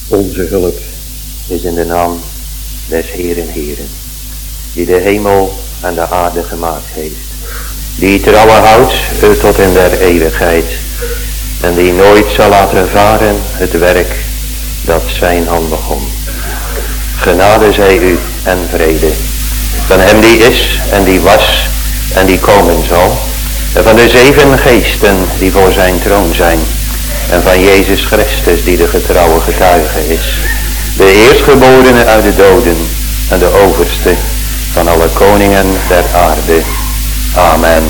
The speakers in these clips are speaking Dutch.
Onze hulp is in de naam des Heeren Heeren, die de hemel en de aarde gemaakt heeft, die trouwe houdt tot in der eeuwigheid en die nooit zal laten varen het werk dat zijn hand begon. Genade zij u en vrede van hem die is en die was en die komen zal, en van de 7 geesten die voor zijn troon zijn, en van Jezus Christus die de getrouwe getuige is, de eerstgeborene uit de doden en de overste van alle koningen der aarde. Amen.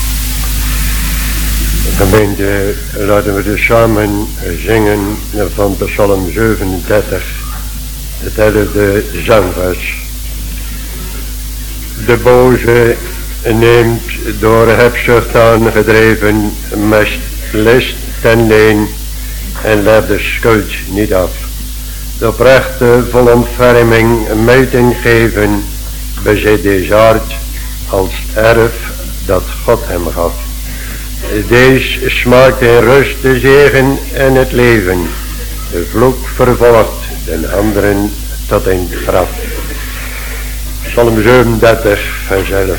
Gemeente, laten we dus samen zingen van Psalm 37, het 11e zangvers. De boze neemt door hebzucht aangedreven list ten leen en laat de schuld niet af. De oprechte vol ontferming meting geven, bezit deze hart als erf dat God hem gaf. Deze smaakt in rust, de zegen en het leven. De vloek vervolgt den anderen tot in het graf. Psalm 37 vers 11.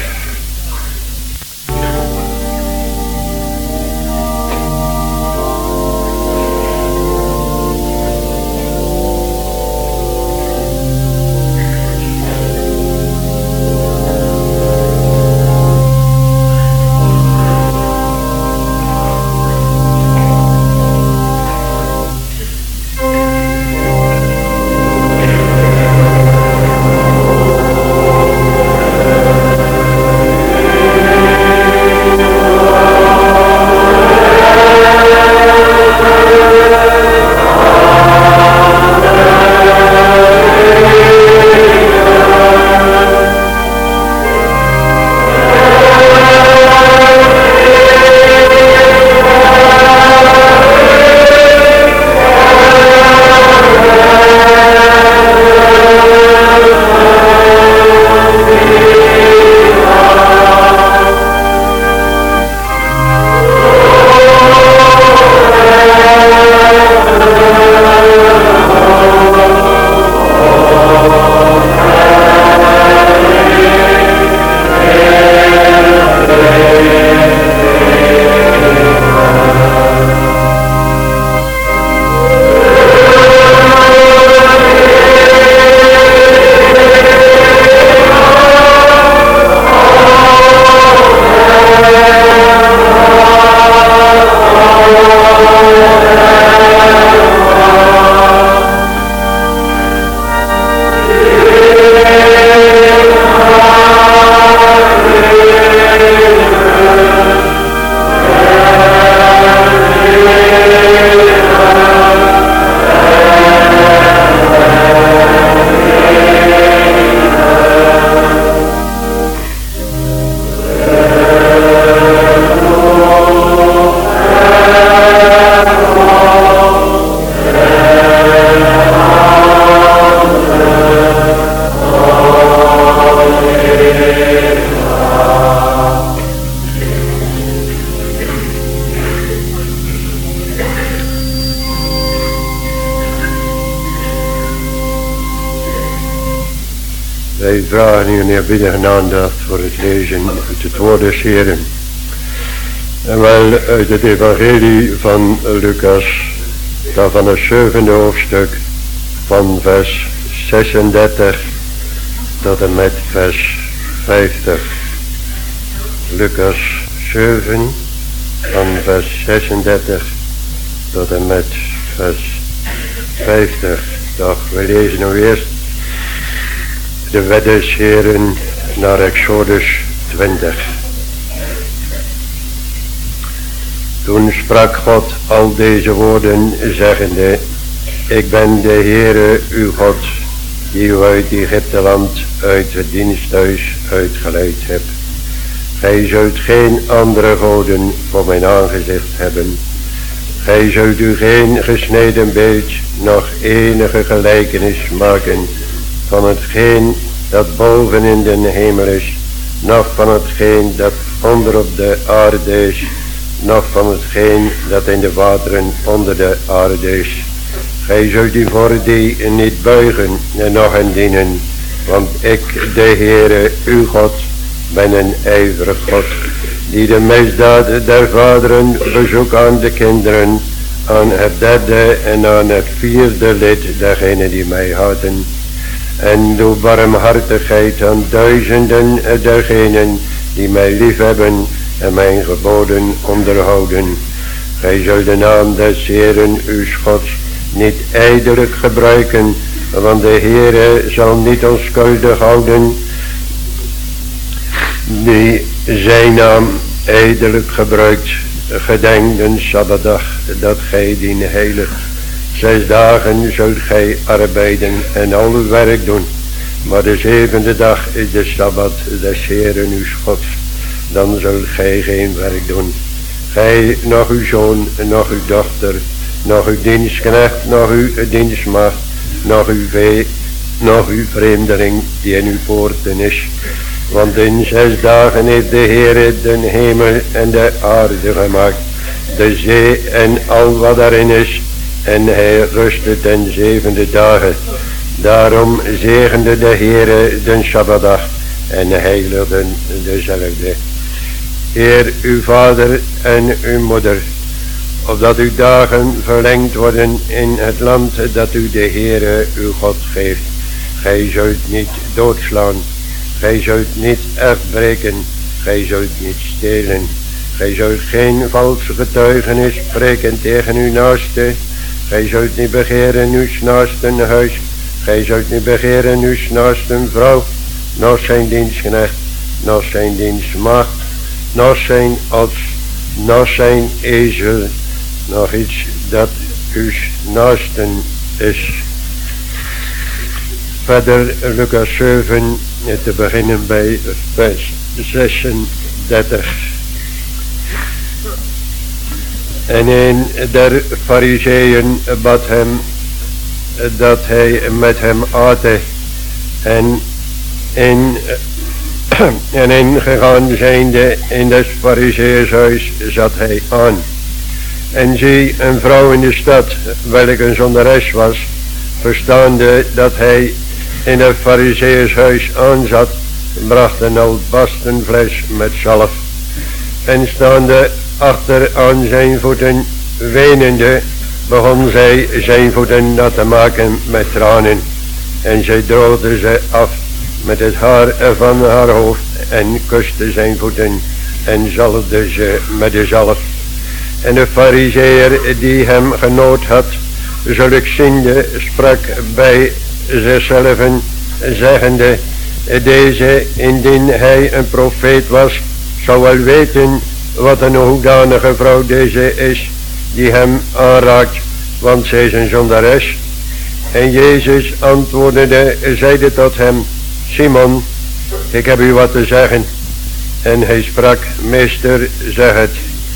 Wij vragen u een eerbiedige aandacht voor het lezen uit het woord des Heeren. En wel uit het evangelie van Lucas, daarvan het 7e hoofdstuk, van vers 36 tot en met vers 50. Lucas 7, van vers 36 tot en met vers 50. Doch we lezen nu eerst de wet des Heeren naar Exodus 20. Toen sprak God al deze woorden, zeggende: Ik ben de Heere uw God, die u uit Egypteland, uit het diensthuis uitgeleid hebt. Gij zult geen andere goden voor mijn aangezicht hebben. Gij zult u geen gesneden beeld, noch enige gelijkenis maken van hetgeen dat boven in de hemel is, noch van hetgeen dat onder op de aarde is, noch van hetgeen dat in de wateren onder de aarde is. gij zult u voor die niet buigen en nog hen dienen, want ik, de Heere, uw God, ben een ijverig God, die de misdaad der vaderen bezoekt aan de kinderen, aan het derde en aan het vierde lid dergenen die mij haten. En doe barmhartigheid aan duizenden dergenen die mij liefhebben en mijn geboden onderhouden. Gij zult de naam des Heeren uw Gods niet ijdelijk gebruiken, want de Heere zal niet onschuldig houden die zijn naam ijdelijk gebruikt. Gedenk een Sabbatdag dat gij dien heiligt. 6 dagen zult gij arbeiden en al uw werk doen, maar de 7e dag is de Sabbat des Heeren uw Gods. Dan zult gij geen werk doen. Gij, nog uw zoon, nog uw dochter, nog uw dienstknecht, nog uw dienstmaagd, nog uw vee, nog uw vreemdeling die in uw poorten is. Want in 6 dagen heeft de Heere de hemel en de aarde gemaakt, de zee en al wat daarin is, en hij rustte ten 7e dagen. Daarom zegende de Heere de Sabbatdag en heiligde dezelfde. Eer uw vader en uw moeder, opdat uw dagen verlengd worden in het land dat u de Heere uw God geeft. Gij zult niet doodslaan, gij zult niet afbreken, gij zult niet stelen, gij zult geen valse getuigenis spreken tegen uw naaste, gij zult niet begeren uw naasten huis, gij zult niet begeren uw naasten vrouw, noch zijn dienstknecht, noch zijn dienstmaagd, noch zijn os, noch zijn ezel, nog iets dat uw naasten is. Verder Lucas 7, te beginnen bij vers 36. En een der Farizeeën bad hem dat hij met hem ate, en ingegaan zijnde in des Farizeeërs huis zat hij aan. En zie, een vrouw in de stad, welke een zondares was, verstaande dat hij in het Farizeeërs huis aanzat, bracht een albasten fles met zalf, en staande achter aan zijn voeten wenende, begon zij zijn voeten nat te maken met tranen, en zij droogde ze af met het haar van haar hoofd en kuste zijn voeten en zalfde ze met de zalf. En de Farizeeër die hem genood had, zulks ziende, sprak bij zichzelven, zeggende, deze, indien hij een profeet was, zou wel weten wat een hoedanige vrouw deze is, die hem aanraakt, want zij is een zondares. En Jezus antwoordende, zeide tot hem, Simon, ik heb u wat te zeggen. En hij sprak, meester, zeg het.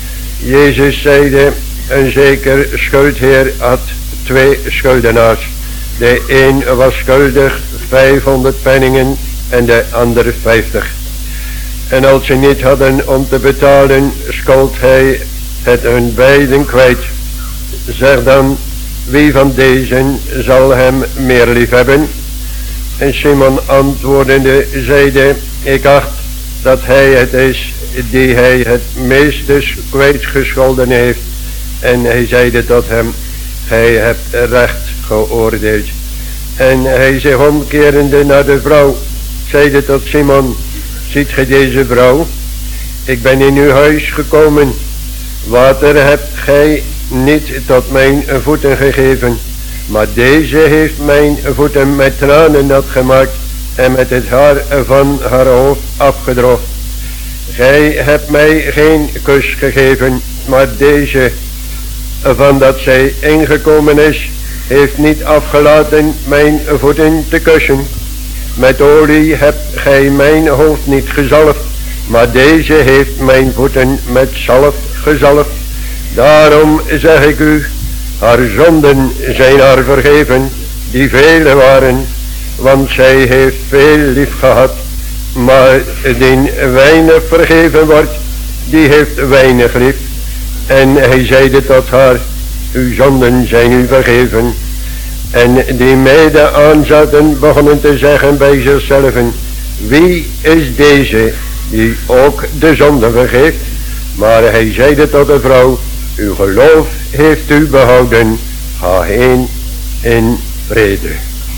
Jezus zeide, een zeker schuldheer had 2 schuldenaars. De een was schuldig 500 penningen en de ander 50. En als ze niet hadden om te betalen, schold hij het hun beiden kwijt. Zeg dan, wie van deze zal hem meer lief hebben? En Simon antwoordende zeide, ik acht dat hij het is die hij het meeste kwijtgescholden heeft. En hij zeide tot hem, gij hebt recht geoordeeld. En hij zich omkerende naar de vrouw, zeide tot Simon, ziet gij deze vrouw? Ik ben in uw huis gekomen, water hebt gij niet tot mijn voeten gegeven, maar deze heeft mijn voeten met tranen nat gemaakt en met het haar van haar hoofd afgedroogd. Gij hebt mij geen kus gegeven, maar deze, van dat zij ingekomen is, heeft niet afgelaten mijn voeten te kussen. Met olie hebt gij mijn hoofd niet gezalfd, maar deze heeft mijn voeten met zalf gezalfd. Daarom zeg ik u, haar zonden zijn haar vergeven, die vele waren, want zij heeft veel lief gehad. Maar die weinig vergeven wordt, die heeft weinig lief. En hij zeide tot haar, uw zonden zijn u vergeven. En die mede aanzaten begonnen te zeggen bij zichzelf: wie is deze die ook de zonde vergeeft? Maar hij zeide tot de vrouw: uw geloof heeft u behouden, ga heen in vrede.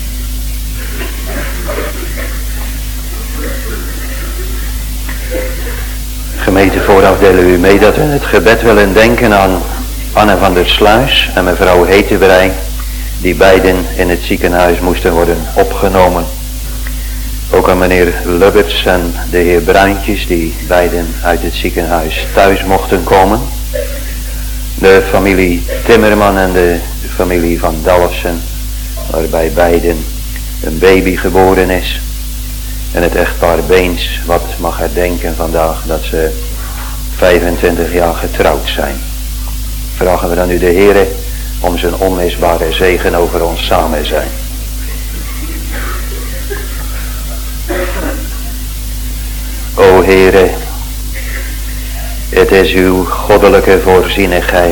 Gemeente, vooraf delen u mee dat we in het gebed willen denken aan Anne van der Sluis en mevrouw Hetebrei, die beiden in het ziekenhuis moesten worden opgenomen. Ook aan meneer Lubberts en de heer Bruintjes, die beiden uit het ziekenhuis thuis mochten komen. De familie Timmerman en de familie van Dalfsen, waarbij beiden een baby geboren is. En het echtpaar Beens, wat mag herdenken vandaag dat ze 25 jaar getrouwd zijn. Vragen we dan u de Heere om zijn onmisbare zegen over ons samen zijn. O Heere, het is uw goddelijke voorzienigheid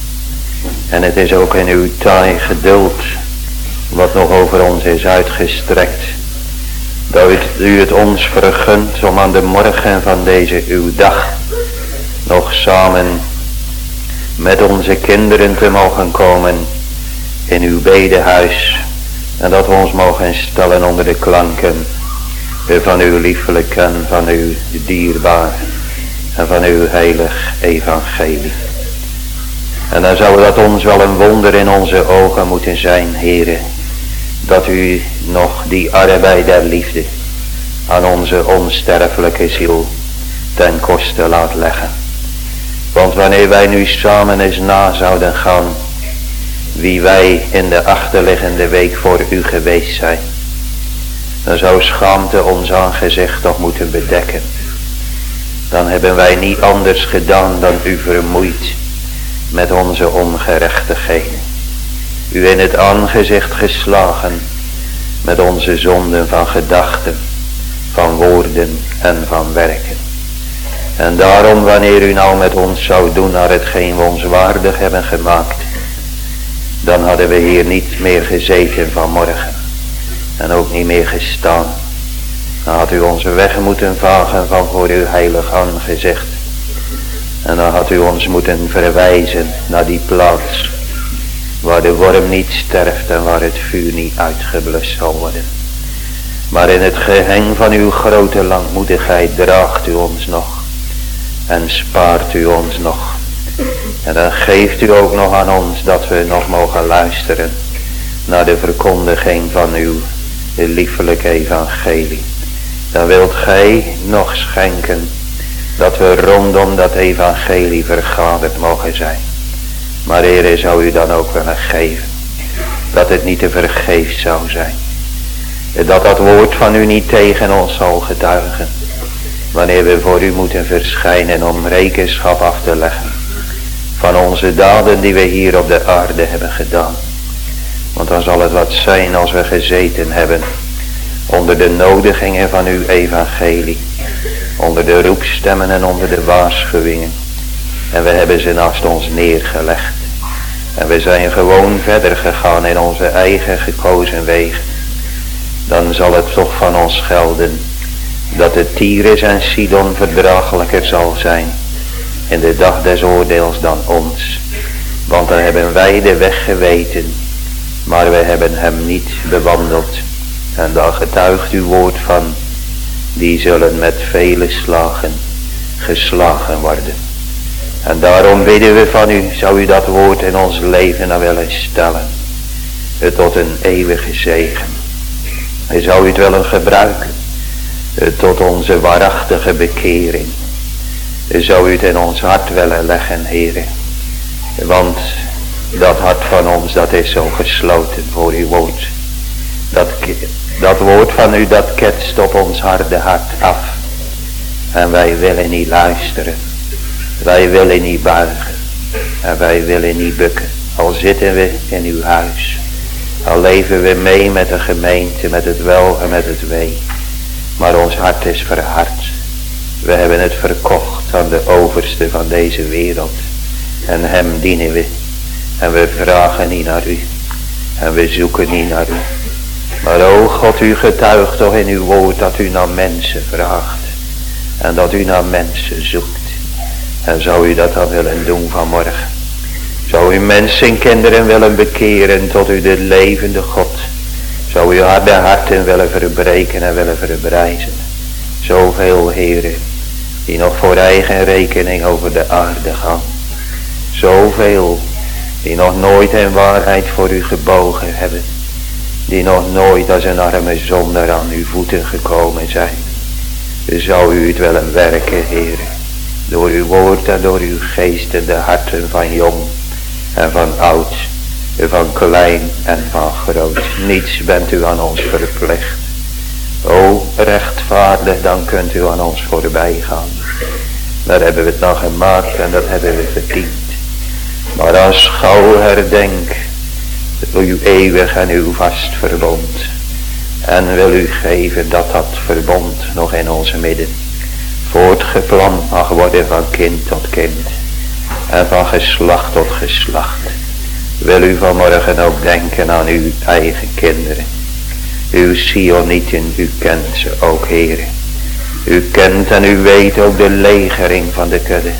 en het is ook in uw taai geduld wat nog over ons is uitgestrekt, dat u het ons vergunt om aan de morgen van deze uw dag nog samen met onze kinderen te mogen komen in uw bedehuis en dat we ons mogen stellen onder de klanken van uw liefelijk en van uw dierbaar en van uw heilig evangelie. En dan zou dat ons wel een wonder in onze ogen moeten zijn, Heere, dat u nog die arbeid der liefde aan onze onsterfelijke ziel ten koste laat leggen. Want wanneer wij nu samen eens na zouden gaan wie wij in de achterliggende week voor u geweest zijn, dan zou schaamte ons aangezicht toch moeten bedekken. Dan hebben wij niet anders gedaan dan u vermoeid met onze ongerechtigheden. U in het aangezicht geslagen met onze zonden van gedachten, van woorden en van werken. En daarom wanneer u nou met ons zou doen naar hetgeen we ons waardig hebben gemaakt, dan hadden we hier niet meer gezeten vanmorgen. En ook niet meer gestaan. Dan had u onze weg moeten vagen van voor uw heilig aangezicht. En dan had u ons moeten verwijzen naar die plaats waar de worm niet sterft en waar het vuur niet uitgeblust zal worden. Maar in het geheng van uw grote langmoedigheid draagt u ons nog en spaart u ons nog. En dan geeft u ook nog aan ons dat we nog mogen luisteren naar de verkondiging van uw liefelijke evangelie. Dan wilt gij nog schenken dat we rondom dat evangelie vergaderd mogen zijn. Maar Heere, zou u dan ook willen geven dat het niet te vergeefs zou zijn. Dat dat woord van u niet tegen ons zal getuigen. Wanneer we voor u moeten verschijnen om rekenschap af te leggen van onze daden die we hier op de aarde hebben gedaan. Want dan zal het wat zijn als we gezeten hebben onder de nodigingen van uw evangelie, onder de roepstemmen en onder de waarschuwingen. En we hebben ze naast ons neergelegd. En we zijn gewoon verder gegaan in onze eigen gekozen wegen. Dan zal het toch van ons gelden dat de Tyrus en Sidon verdraaglijker zal zijn in de dag des oordeels dan ons. Want dan hebben wij de weg geweten, maar we hebben hem niet bewandeld. En dan getuigt uw woord van, die zullen met vele slagen geslagen worden. En daarom bidden we van u, zou u dat woord in ons leven dan willen stellen. Het tot een eeuwige zegen. En zou u het willen gebruiken. Het tot onze waarachtige bekering. Zou u het in ons hart willen leggen, Heere. Want dat hart van ons, dat is zo gesloten voor uw woord. Dat woord van u, dat ketst op ons harde hart af. En wij willen niet luisteren. Wij willen niet buigen. En wij willen niet bukken. Al zitten we in uw huis. Al leven we mee met de gemeente, met het wel en met het wee. Maar ons hart is verhard. We hebben het verkocht aan de overste van deze wereld. En hem dienen we. En we vragen niet naar u. En we zoeken niet naar u. Maar o God, u getuigt toch in uw woord dat u naar mensen vraagt. En dat u naar mensen zoekt. En zou u dat dan willen doen vanmorgen? Zou u mensen en kinderen willen bekeren tot u de levende God? Zou u harde harten willen verbreken en willen verbrijzen? Zoveel heren die nog voor eigen rekening over de aarde gaan. Zoveel die nog nooit in waarheid voor u gebogen hebben. Die nog nooit als een arme zondaar aan uw voeten gekomen zijn. Zou u het willen werken, heren, door uw woord en door uw geest in de harten van jong en van oud, van klein en van groot. Niets bent u aan ons verplicht. O rechtvaardig, dan kunt u aan ons voorbij gaan. Daar hebben we het nog gemaakt en dat hebben we verdiend. Maar als gauw herdenk uw eeuwig en uw vast verbond. En wil u geven dat dat verbond nog in onze midden voortgeplant mag worden van kind tot kind. En van geslacht tot geslacht. Wil u vanmorgen ook denken aan uw eigen kinderen. Uw Sionieten, u kent ze ook, heren. U kent en u weet ook de legering van de kudde.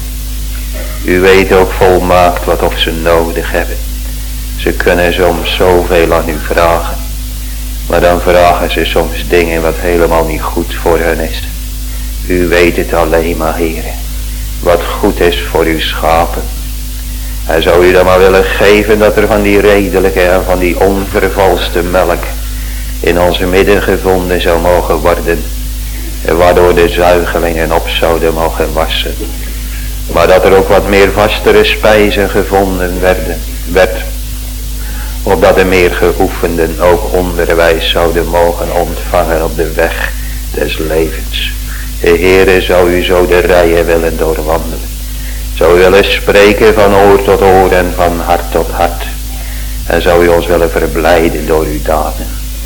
U weet ook volmaakt wat of ze nodig hebben. Ze kunnen soms zoveel aan u vragen. Maar dan vragen ze soms dingen wat helemaal niet goed voor hen is. U weet het alleen maar, heren. Wat goed is voor uw schapen. En zou u dan maar willen geven dat er van die redelijke en van die onvervalste melk in onze midden gevonden zou mogen worden. Waardoor de zuigelingen op zouden mogen wassen. Maar dat er ook wat meer vastere spijzen gevonden werd. Opdat de meer geoefenden ook onderwijs zouden mogen ontvangen op de weg des levens. De Heere zou u zo de rijen willen doorwandelen. Zou u willen spreken van oor tot oor en van hart tot hart. En zou u ons willen verblijden door uw daden.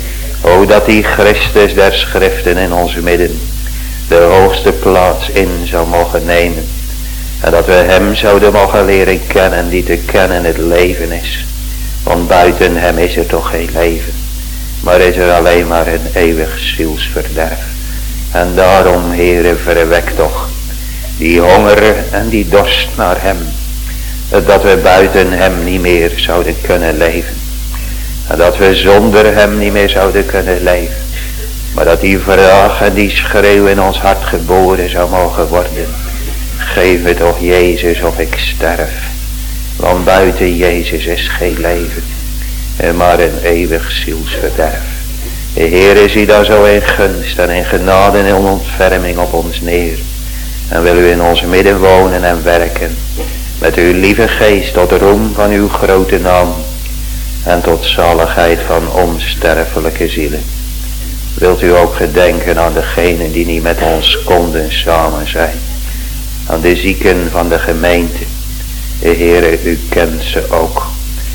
O dat die Christus der schriften in onze midden de hoogste plaats in zou mogen nemen. En dat we hem zouden mogen leren kennen die te kennen het leven is. Want buiten hem is er toch geen leven. Maar is er alleen maar een eeuwig zielsverderf. En daarom, Heere, verwek toch die honger en die dorst naar hem. Dat we buiten hem niet meer zouden kunnen leven. En dat we zonder hem niet meer zouden kunnen leven. Maar dat die vraag en die schreeuw in ons hart geboren zou mogen worden. Geef me toch Jezus of ik sterf. Want buiten Jezus is geen leven. Maar een eeuwig zielsverderf. De Heer zie daar zo in gunst en in genade en in ontferming op ons neer. En wil u in ons midden wonen en werken. Met uw lieve geest tot roem van uw grote naam. En tot zaligheid van onsterfelijke zielen. Wilt u ook gedenken aan degenen die niet met ons konden samen zijn. Aan de zieken van de gemeente. De Heere, u kent ze ook.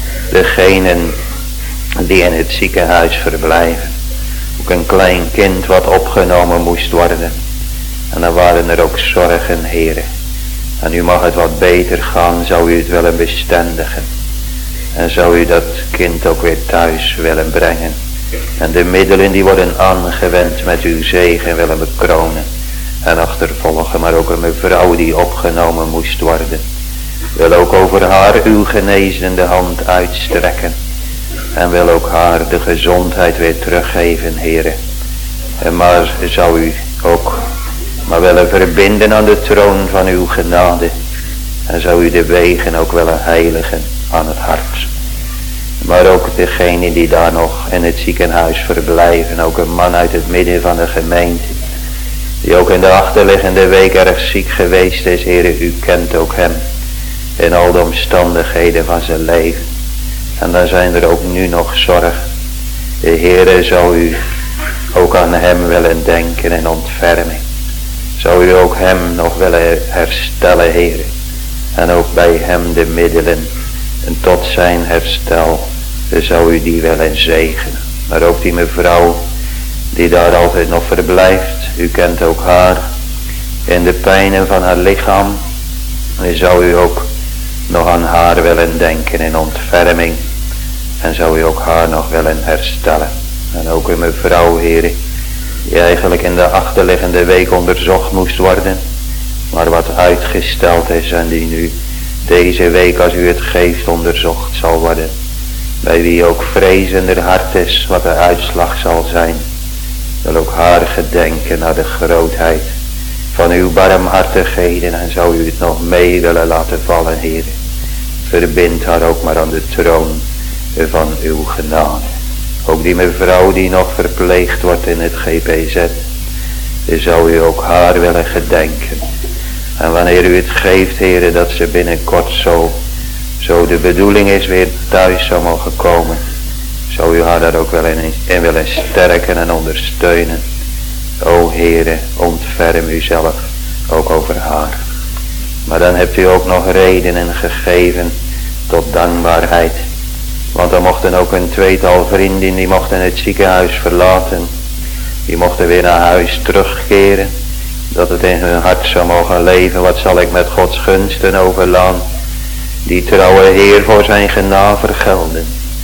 Degenen die in het ziekenhuis verblijven. Ook een klein kind wat opgenomen moest worden. En dan waren er ook zorgen, Heere. En u mag het wat beter gaan, zou u het willen bestendigen. En zou u dat kind ook weer thuis willen brengen. En de middelen die worden aangewend met uw zegen willen bekronen. En achtervolgen, maar ook een mevrouw die opgenomen moest worden. Wil ook over haar uw genezende hand uitstrekken. En wil ook haar de gezondheid weer teruggeven, Heere. En maar zou u ook maar willen verbinden aan de troon van uw genade. En zou u de wegen ook willen heiligen aan het hart. Maar ook degenen die daar nog in het ziekenhuis verblijven. Ook een man uit het midden van de gemeente. Die ook in de achterliggende week erg ziek geweest is, Heere, u kent ook hem. In al de omstandigheden van zijn leven. En dan zijn er ook nu nog zorgen. De Heere zou u ook aan hem willen denken in ontferming. Zou u ook hem nog willen herstellen, Heere. En ook bij hem de middelen. En tot zijn herstel. Zou u die willen zegenen. Maar ook die mevrouw die daar altijd nog verblijft. U kent ook haar. In de pijnen van haar lichaam. En zou u ook nog aan haar willen denken in ontferming. En zou u ook haar nog willen herstellen. En ook uw mevrouw, Heere, die eigenlijk in de achterliggende week onderzocht moest worden, maar wat uitgesteld is en die nu deze week, als u het geeft, onderzocht zal worden. Bij wie ook vrezender hart is wat de uitslag zal zijn. Wil ook haar gedenken naar de grootheid van uw barmhartigheden en zou u het nog mee willen laten vallen, Heer. Verbind haar ook maar aan de troon van uw genade. Ook die mevrouw die nog verpleegd wordt in het GPZ, zou u ook haar willen gedenken. En wanneer u het geeft, Heer, dat ze binnenkort zo de bedoeling is weer thuis zou mogen komen, zou u haar daar ook wel in willen sterken en ondersteunen. O Heere, ontferm u zelf ook over haar. Maar dan hebt u ook nog redenen gegeven tot dankbaarheid. Want er mochten ook een tweetal vrienden, die mochten het ziekenhuis verlaten. Die mochten weer naar huis terugkeren. Dat het in hun hart zou mogen leven. Wat zal ik met Gods gunsten overlaan? Die trouwe Heer voor zijn genade vergelden.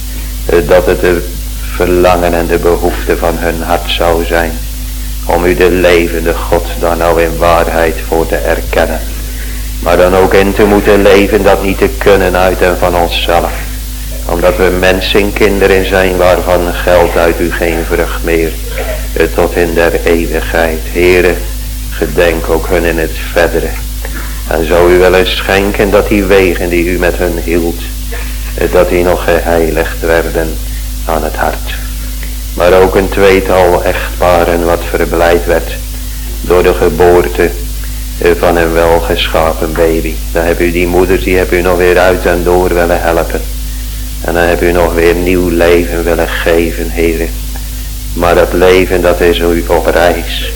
Dat het de verlangen en de behoefte van hun hart zou zijn. Om u de levende God daar nou in waarheid voor te erkennen. Maar dan ook in te moeten leven dat niet te kunnen uit en van onszelf. Omdat we mensenkinderen zijn waarvan geldt uit u geen vrucht meer. Tot in der eeuwigheid. Heere, gedenk ook hun in het verdere. En zou u wel eens schenken dat die wegen die u met hun hield, dat die nog geheiligd werden aan het hart. Maar ook een tweetal echtparen wat verblijd werd door de geboorte van een welgeschapen baby. Dan heb u die moeders, die heb u nog weer uit en door willen helpen. En dan heb u nog weer nieuw leven willen geven, Heere. Maar dat leven, dat is u op reis.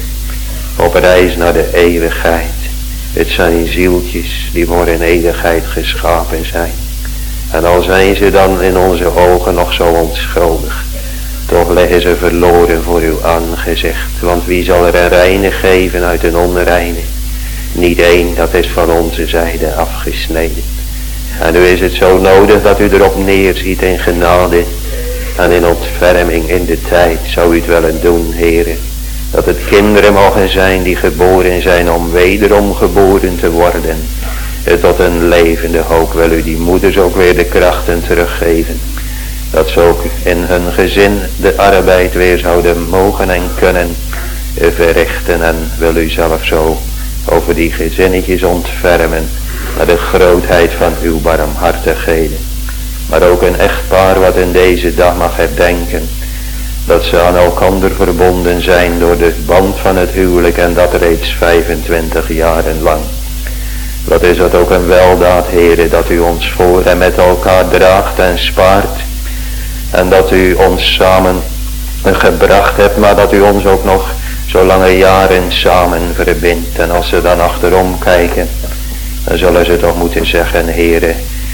Op reis naar de eeuwigheid. Het zijn zieltjes die voor in eeuwigheid geschapen zijn. En al zijn ze dan in onze ogen nog zo onschuldig, toch liggen ze verloren voor uw aangezicht. Want wie zal er een reine geven uit een onreine? Niet één, dat is van onze zijde afgesneden. En nu is het zo nodig dat u erop neerziet in genade en in ontferming in de tijd. Zou u het willen doen, Heere. Dat het kinderen mogen zijn die geboren zijn om wederom geboren te worden. Tot een levende hoop wil u die moeders ook weer de krachten teruggeven. Dat ze ook in hun gezin de arbeid weer zouden mogen en kunnen verrichten. En wil u zelf zo over die gezinnetjes ontfermen naar de grootheid van uw barmhartigheden. Maar ook een echtpaar wat in deze dag mag herdenken dat ze aan elkander verbonden zijn door de band van het huwelijk en dat reeds 25 jaren lang. Wat is dat ook een weldaad, Heere, dat u ons voor en met elkaar draagt en spaart. En dat u ons samen gebracht hebt, maar dat u ons ook nog zo lange jaren samen verbindt. En als ze dan achterom kijken, dan zullen ze toch moeten zeggen, Heere,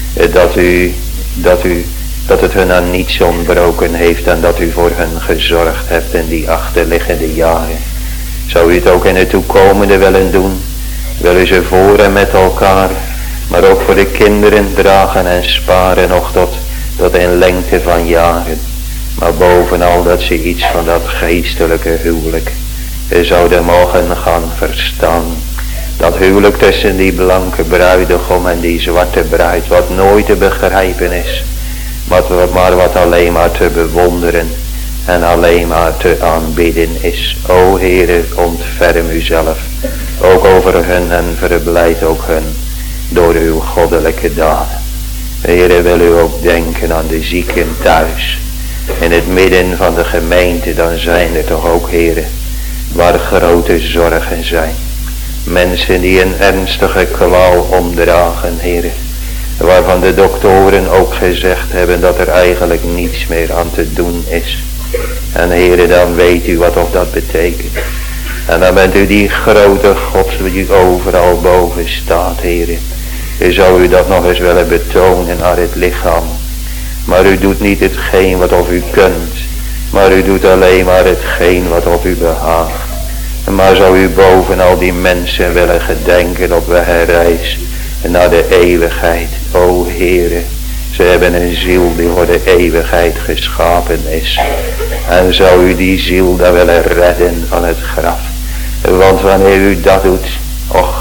dat het hun aan niets ontbroken heeft en dat u voor hen gezorgd hebt in die achterliggende jaren. Zou u het ook in het toekomende willen doen? Wil u ze voor en met elkaar, maar ook voor de kinderen dragen en sparen nog tot in lengte van jaren. Maar bovenal dat ze iets van dat geestelijke huwelijk zouden mogen gaan verstaan. Dat huwelijk tussen die blanke bruidegom en die zwarte bruid, wat nooit te begrijpen is. Maar wat alleen maar te bewonderen en alleen maar te aanbidden is. O Heere, ontferm u zelf ook over hun en verblijd ook hun door uw goddelijke daden. Heere, wil u ook denken aan de zieken thuis. In het midden van de gemeente, dan zijn er toch ook, Heere, waar grote zorgen zijn. Mensen die een ernstige kwaal omdragen, Heere. Waarvan de doktoren ook gezegd hebben dat er eigenlijk niets meer aan te doen is. En Heere, dan weet u wat of dat betekent. En dan bent u die grote God die overal boven staat, Heere. Zou u dat nog eens willen betonen naar het lichaam. Maar u doet niet hetgeen wat of u kunt. Maar u doet alleen maar hetgeen wat of u behaagt. Maar zou u boven al die mensen willen gedenken op de herreis naar de eeuwigheid. O Heere, Ze hebben een ziel die voor de eeuwigheid geschapen is. En zou u die ziel dan willen redden van het graf. Want wanneer u dat doet, och,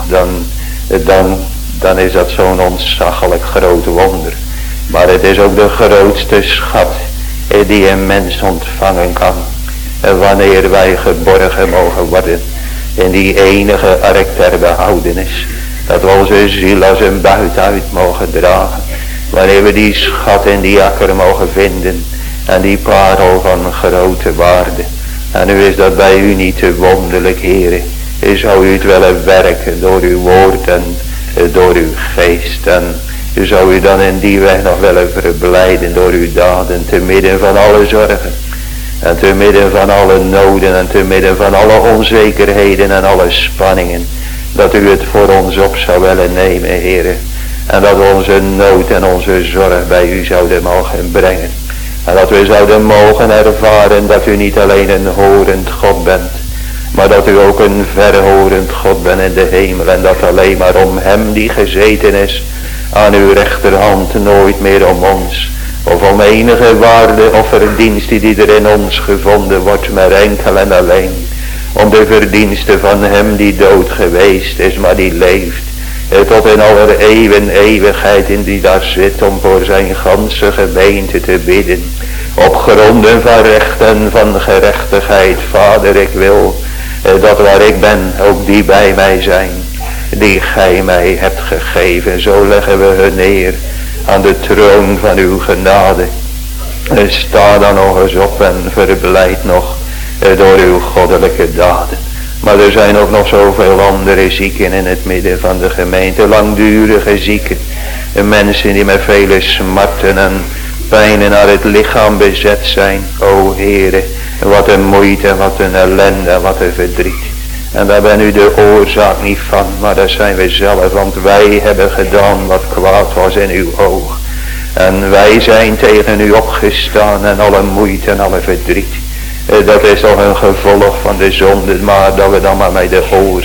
dan is dat zo'n ontzaglijk groot wonder. Maar het is ook de grootste schat die een mens ontvangen kan. Wanneer wij geborgen mogen worden in die enige ark ter behoudenis. Dat we onze ziel als een buit uit mogen dragen. Wanneer we die schat in die akker mogen vinden. En die parel van grote waarde. En nu is dat bij u niet te wonderlijk, Heere. Zou u het willen werken door uw woord en door uw geest. En zou u dan in die weg nog willen verblijden door uw daden. Te midden van alle zorgen. En te midden van alle noden. En te midden van alle onzekerheden en alle spanningen. Dat u het voor ons op zou willen nemen, Heere. En dat we onze nood en onze zorg bij u zouden mogen brengen. En dat we zouden mogen ervaren dat u niet alleen een horend God bent. Maar dat u ook een verhorend God bent in de hemel. En dat alleen maar om hem die gezeten is aan uw rechterhand, nooit meer om ons. Of om enige waarde of verdienst die er in ons gevonden wordt, maar enkel en alleen. Om de verdiensten van hem die dood geweest is, maar die leeft. Tot in aller eeuwigheid in die daar zit om voor zijn ganse gemeente te bidden. Op gronden van recht en van gerechtigheid. Vader, ik wil dat waar ik ben ook die bij mij zijn. Die gij mij hebt gegeven. Zo leggen we hun neer aan de troon van uw genade. Sta dan nog eens op en verblijd nog door uw goddelijke daden. Maar er zijn ook nog zoveel andere zieken in het midden van de gemeente. Langdurige zieken. Mensen die met vele smarten en pijnen naar het lichaam bezet zijn. O Heere, wat een moeite, wat een ellende, wat een verdriet. En daar ben u de oorzaak niet van, maar daar zijn we zelf. Want wij hebben gedaan wat kwaad was in uw oog. En wij zijn tegen u opgestaan en alle moeite en alle verdriet. Dat is toch een gevolg van de zonde, maar dat we dan maar bij de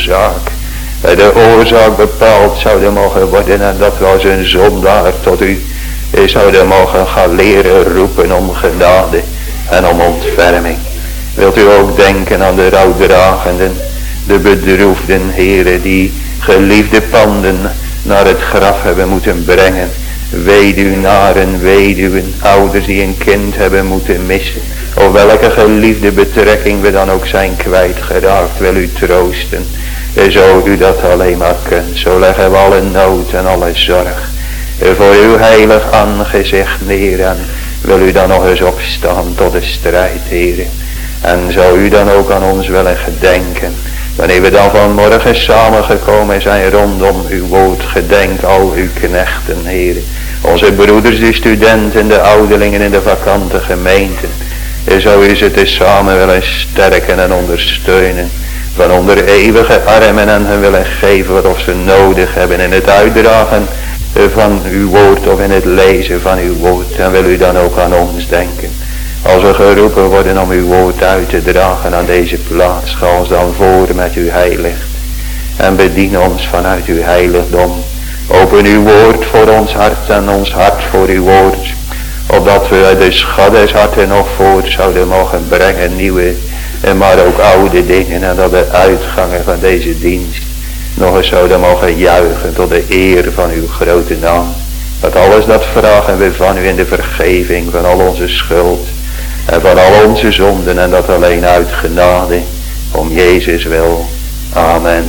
oorzaak bepaald zouden mogen worden. En dat we als een zondaar tot u zouden mogen gaan leren roepen om genade en om ontferming. Wilt u ook denken aan de rouwdragenden, de bedroefden, heren, die geliefde panden naar het graf hebben moeten brengen. Weduwnaren, weduwen, ouders die een kind hebben moeten missen. Of welke geliefde betrekking we dan ook zijn kwijtgeraakt, wil u troosten. Zo u dat alleen maar kunt. Zo leggen we alle nood en alle zorg voor uw heilig aangezicht neer. En wil u dan nog eens opstaan tot de strijd, heren. En zou u dan ook aan ons willen gedenken. Wanneer we dan vanmorgen samengekomen zijn rondom uw woord, gedenk al uw knechten, heren. Onze broeders, de studenten, de ouderlingen in de vakante gemeenten. Zou u ze tezamen willen sterken en ondersteunen. Van onder eeuwige armen en hen willen geven wat of ze nodig hebben in het uitdragen van uw woord of in het lezen van uw woord. En wil u dan ook aan ons denken. Als we geroepen worden om uw woord uit te dragen aan deze plaats, ga ons dan voor met uw heiligt. En bedien ons vanuit uw heiligdom. Open uw woord voor ons hart en ons hart voor uw woord. Opdat we uit de schat des harten nog voort zouden mogen brengen nieuwe, maar ook oude dingen. En dat de uitgangen van deze dienst nog eens zouden mogen juichen tot de eer van uw grote naam. Dat alles dat vragen we van u in de vergeving van al onze schuld. En van al onze zonden en dat alleen uit genade. Om Jezus wil. Amen.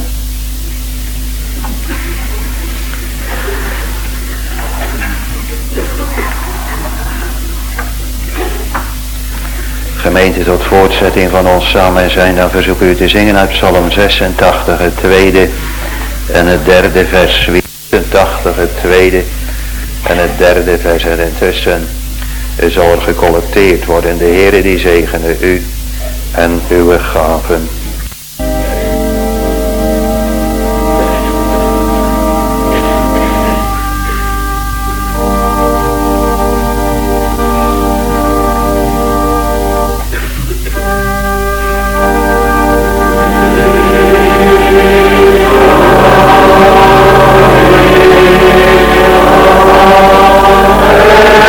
Gemeente, tot voortzetting van ons samen zijn, dan verzoek u te zingen uit Psalm 86, het tweede en het derde vers. 86, het tweede en het derde vers. En intussen zal er gecollecteerd worden. De Heere die zegene u en uw gaven. Amen.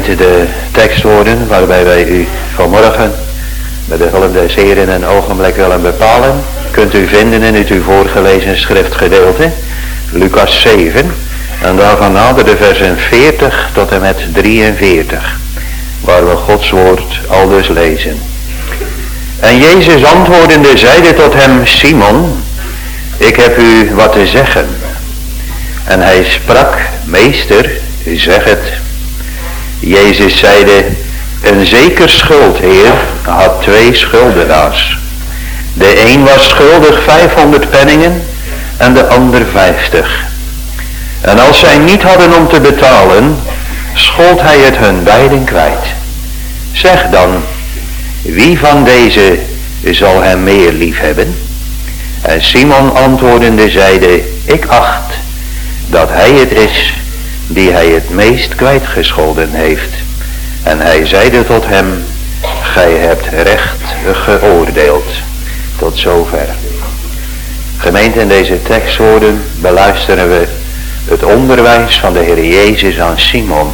Gemeente, de tekstwoorden waarbij wij u vanmorgen met de hulp des Heren een ogenblik willen bepalen, kunt u vinden in het u voorgelezen schriftgedeelte, Lucas 7, en daarvan nader de versen 40 tot en met 43, waar we Gods woord aldus lezen. En Jezus antwoordende zeide tot hem, Simon, ik heb u wat te zeggen. En hij sprak, meester, zeg het. Jezus zeide, een zeker schuldheer had 2 schuldenaars. De een was schuldig 500 penningen en de ander 50. En als zij niet hadden om te betalen, schold hij het hun beiden kwijt. Zeg dan, wie van deze zal hem meer lief hebben? En Simon antwoordende zeide, ik acht dat hij het is die hij het meest kwijtgescholden heeft. En hij zeide tot hem, gij hebt recht geoordeeld. Tot zover. Gemeente, in deze tekstwoorden beluisteren we het onderwijs van de Heer Jezus aan Simon.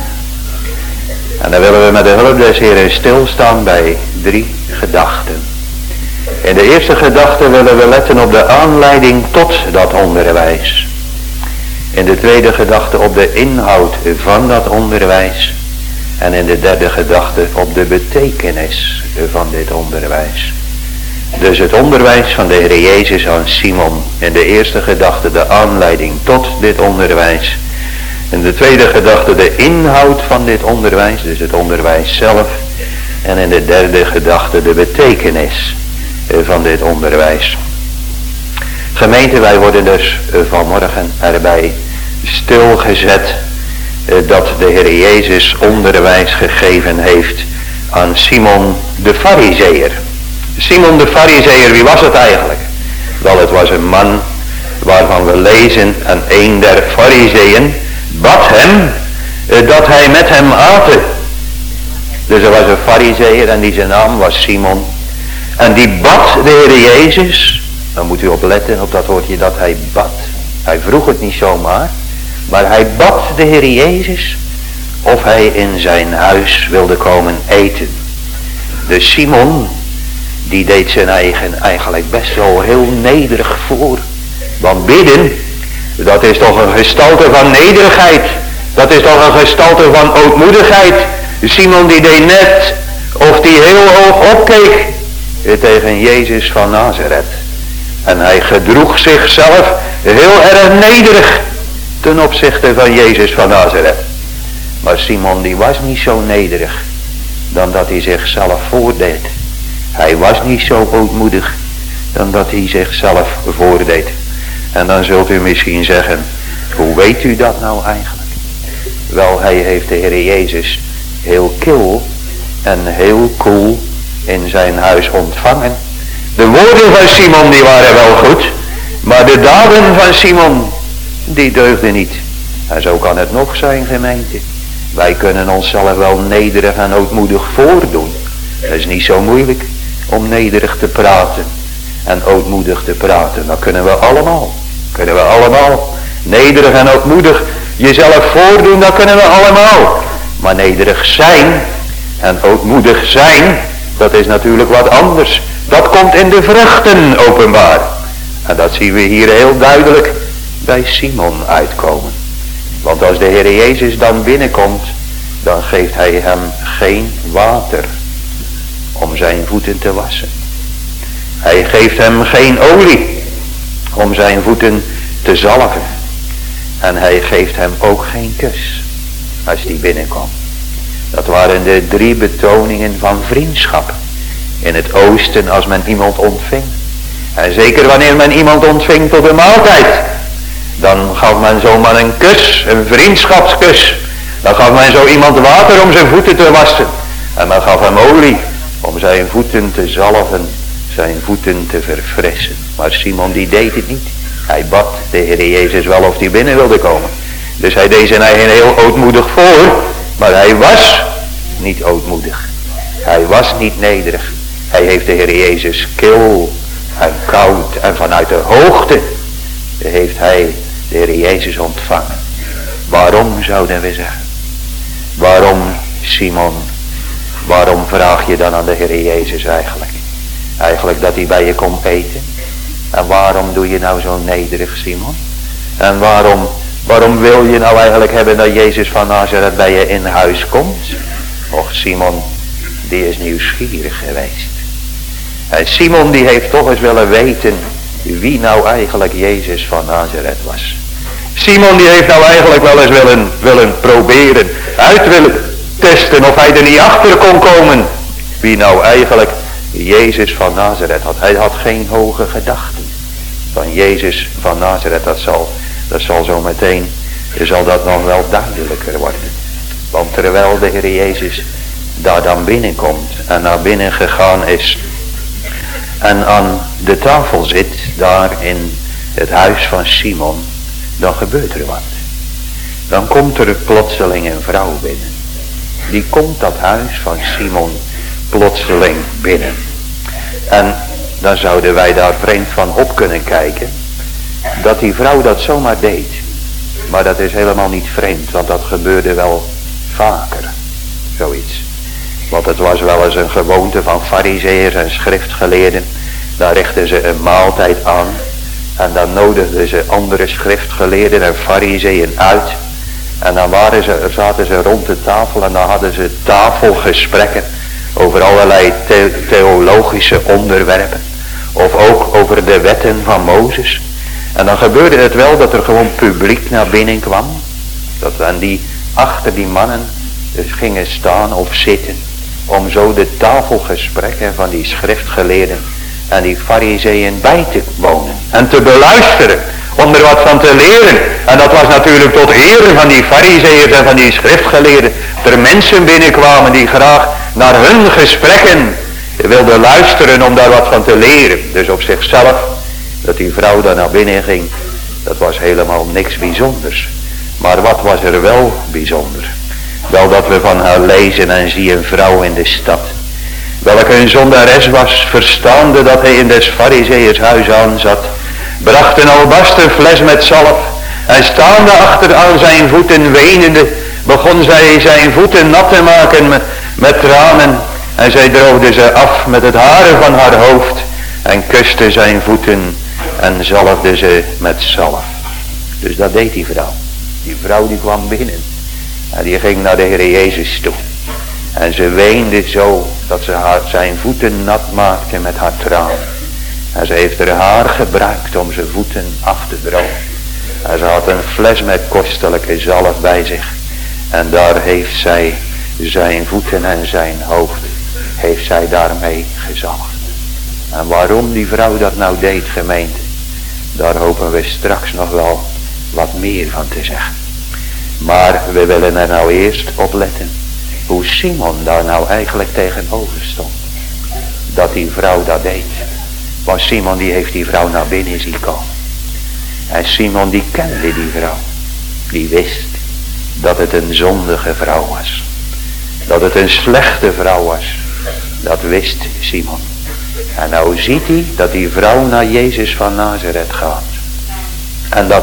En dan willen we met de hulp des Heeren stilstaan bij 3 gedachten. In de eerste gedachte willen we letten op de aanleiding tot dat onderwijs. In de tweede gedachte op de inhoud van dat onderwijs. En in de derde gedachte op de betekenis van dit onderwijs. Dus het onderwijs van de Heer Jezus aan Simon. In de eerste gedachte de aanleiding tot dit onderwijs. In de tweede gedachte de inhoud van dit onderwijs, dus het onderwijs zelf. En in de derde gedachte de betekenis van dit onderwijs. Gemeente, wij worden dus vanmorgen erbij stilgezet dat de Heer Jezus onderwijs gegeven heeft aan Simon de Farizeeër. Simon de Farizeeër, wie was het eigenlijk? Wel, het was een man waarvan we lezen, en een der Farizeeën bad hem dat hij met hem aten. Dus er was een Farizeeër en die zijn naam was Simon. En die bad de Heer Jezus, dan moet u opletten op dat woordje dat hij bad. Hij vroeg het niet zomaar, maar hij bad de Heer Jezus of hij in zijn huis wilde komen eten. Dus Simon, die deed zijn eigen eigenlijk best wel heel nederig voor. Want bidden, dat is toch een gestalte van nederigheid. Dat is toch een gestalte van ootmoedigheid. Simon die deed net of die heel hoog opkeek tegen Jezus van Nazareth. En hij gedroeg zichzelf heel erg nederig ten opzichte van Jezus van Nazareth. Maar Simon die was niet zo nederig dan dat hij zichzelf voordeed. Hij was niet zo ootmoedig dan dat hij zichzelf voordeed. En dan zult u misschien zeggen, hoe weet u dat nou eigenlijk? Wel, hij heeft de Heer Jezus heel kil en heel koel in zijn huis ontvangen. De woorden van Simon die waren wel goed, maar de daden van Simon die deugden niet. En zo kan het nog zijn, gemeente. Wij kunnen onszelf wel nederig en ootmoedig voordoen. Dat is niet zo moeilijk om nederig te praten en ootmoedig te praten. Dat kunnen we allemaal. Kunnen we allemaal. Nederig en ootmoedig jezelf voordoen, dat kunnen we allemaal. Maar nederig zijn en ootmoedig zijn, dat is natuurlijk wat anders. Dat komt in de vruchten openbaar. En dat zien we hier heel duidelijk bij Simon uitkomen. Want als de Heer Jezus dan binnenkomt, dan geeft hij hem geen water om zijn voeten te wassen. Hij geeft hem geen olie om zijn voeten te zalven. En hij geeft hem ook geen kus als die binnenkomt. Dat waren de 3 betoningen van vriendschap in het oosten als men iemand ontving. En zeker wanneer men iemand ontving tot een maaltijd, dan gaf men zomaar een kus, een vriendschapskus. Dan gaf men zo iemand water om zijn voeten te wassen. En men gaf hem olie om zijn voeten te zalven, zijn voeten te verfrissen. Maar Simon die deed het niet. Hij bad de Heer Jezus wel of hij binnen wilde komen. Dus hij deed zijn eigen heel ootmoedig voor, maar hij was niet ootmoedig. Hij was niet nederig. Hij heeft de Heer Jezus kil en koud en vanuit de hoogte heeft hij de Heer Jezus ontvangen. Waarom zouden we zeggen? Waarom Simon, waarom vraag je dan aan de Heer Jezus eigenlijk? Eigenlijk dat hij bij je komt eten. En waarom doe je nou zo nederig, Simon? En waarom wil je nou eigenlijk hebben dat Jezus van Nazareth bij je in huis komt? Och, Simon, die is nieuwsgierig geweest. En Simon die heeft toch eens willen weten wie nou eigenlijk Jezus van Nazareth was. Simon die heeft nou eigenlijk wel eens willen proberen, uit willen testen of hij er niet achter kon komen wie nou eigenlijk Jezus van Nazareth had. Hij had geen hoge gedachten van Jezus van Nazareth. Dat zal zo meteen, zal dat nog wel duidelijker worden. Want terwijl de Heer Jezus daar dan binnenkomt en naar binnen gegaan is en aan de tafel zit, daar in het huis van Simon, dan gebeurt er wat. Dan komt er plotseling een vrouw binnen. Die komt dat huis van Simon plotseling binnen. En dan zouden wij daar vreemd van op kunnen kijken, dat die vrouw dat zomaar deed. Maar dat is helemaal niet vreemd, want dat gebeurde wel vaker, zoiets. Want het was wel eens een gewoonte van farizeeërs en schriftgeleerden. Daar richtten ze een maaltijd aan en dan nodigden ze andere schriftgeleerden en farizeeën uit. En dan zaten ze rond de tafel en dan hadden ze tafelgesprekken over allerlei theologische onderwerpen. Of ook over de wetten van Mozes. En dan gebeurde het wel dat er gewoon publiek naar binnen kwam. En die achter die mannen dus gingen staan of zitten. Om zo de tafelgesprekken van die schriftgeleerden en die farizeeën bij te wonen. En te beluisteren. Om er wat van te leren. En dat was natuurlijk tot ere van die farizeeërs en van die schriftgeleerden. Er mensen binnenkwamen die graag naar hun gesprekken wilden luisteren om daar wat van te leren. Dus op zichzelf, dat die vrouw daar naar binnen ging, dat was helemaal niks bijzonders. Maar wat was er wel bijzonder? Wel dat we van haar lezen en zien een vrouw in de stad, welke een zondares was, verstaande dat hij in des farizeeërs huis aan zat, bracht een albasten fles met zalf en staande achter aan zijn voeten wenende, begon zij zijn voeten nat te maken met tranen en zij droogde ze af met het haren van haar hoofd en kuste zijn voeten en zalfde ze met zalf. Dus dat deed die vrouw. Die vrouw die kwam binnen en die ging naar de Heer Jezus toe. En ze weende zo dat ze zijn voeten nat maakte met haar tranen. En ze heeft haar haar gebruikt om zijn voeten af te drogen. En ze had een fles met kostelijke zalf bij zich. En daar heeft zij zijn voeten en zijn hoofd, heeft zij daarmee gezalfd. En waarom die vrouw dat nou deed, gemeente, daar hopen we straks nog wel wat meer van te zeggen. Maar we willen er nou eerst op letten hoe Simon daar nou eigenlijk tegenover stond. Dat die vrouw dat deed. Want Simon die heeft die vrouw naar binnen zien komen. En Simon die kende die vrouw. Die wist dat het een zondige vrouw was. Dat het een slechte vrouw was. Dat wist Simon. En nou ziet hij dat die vrouw naar Jezus van Nazareth gaat. En dat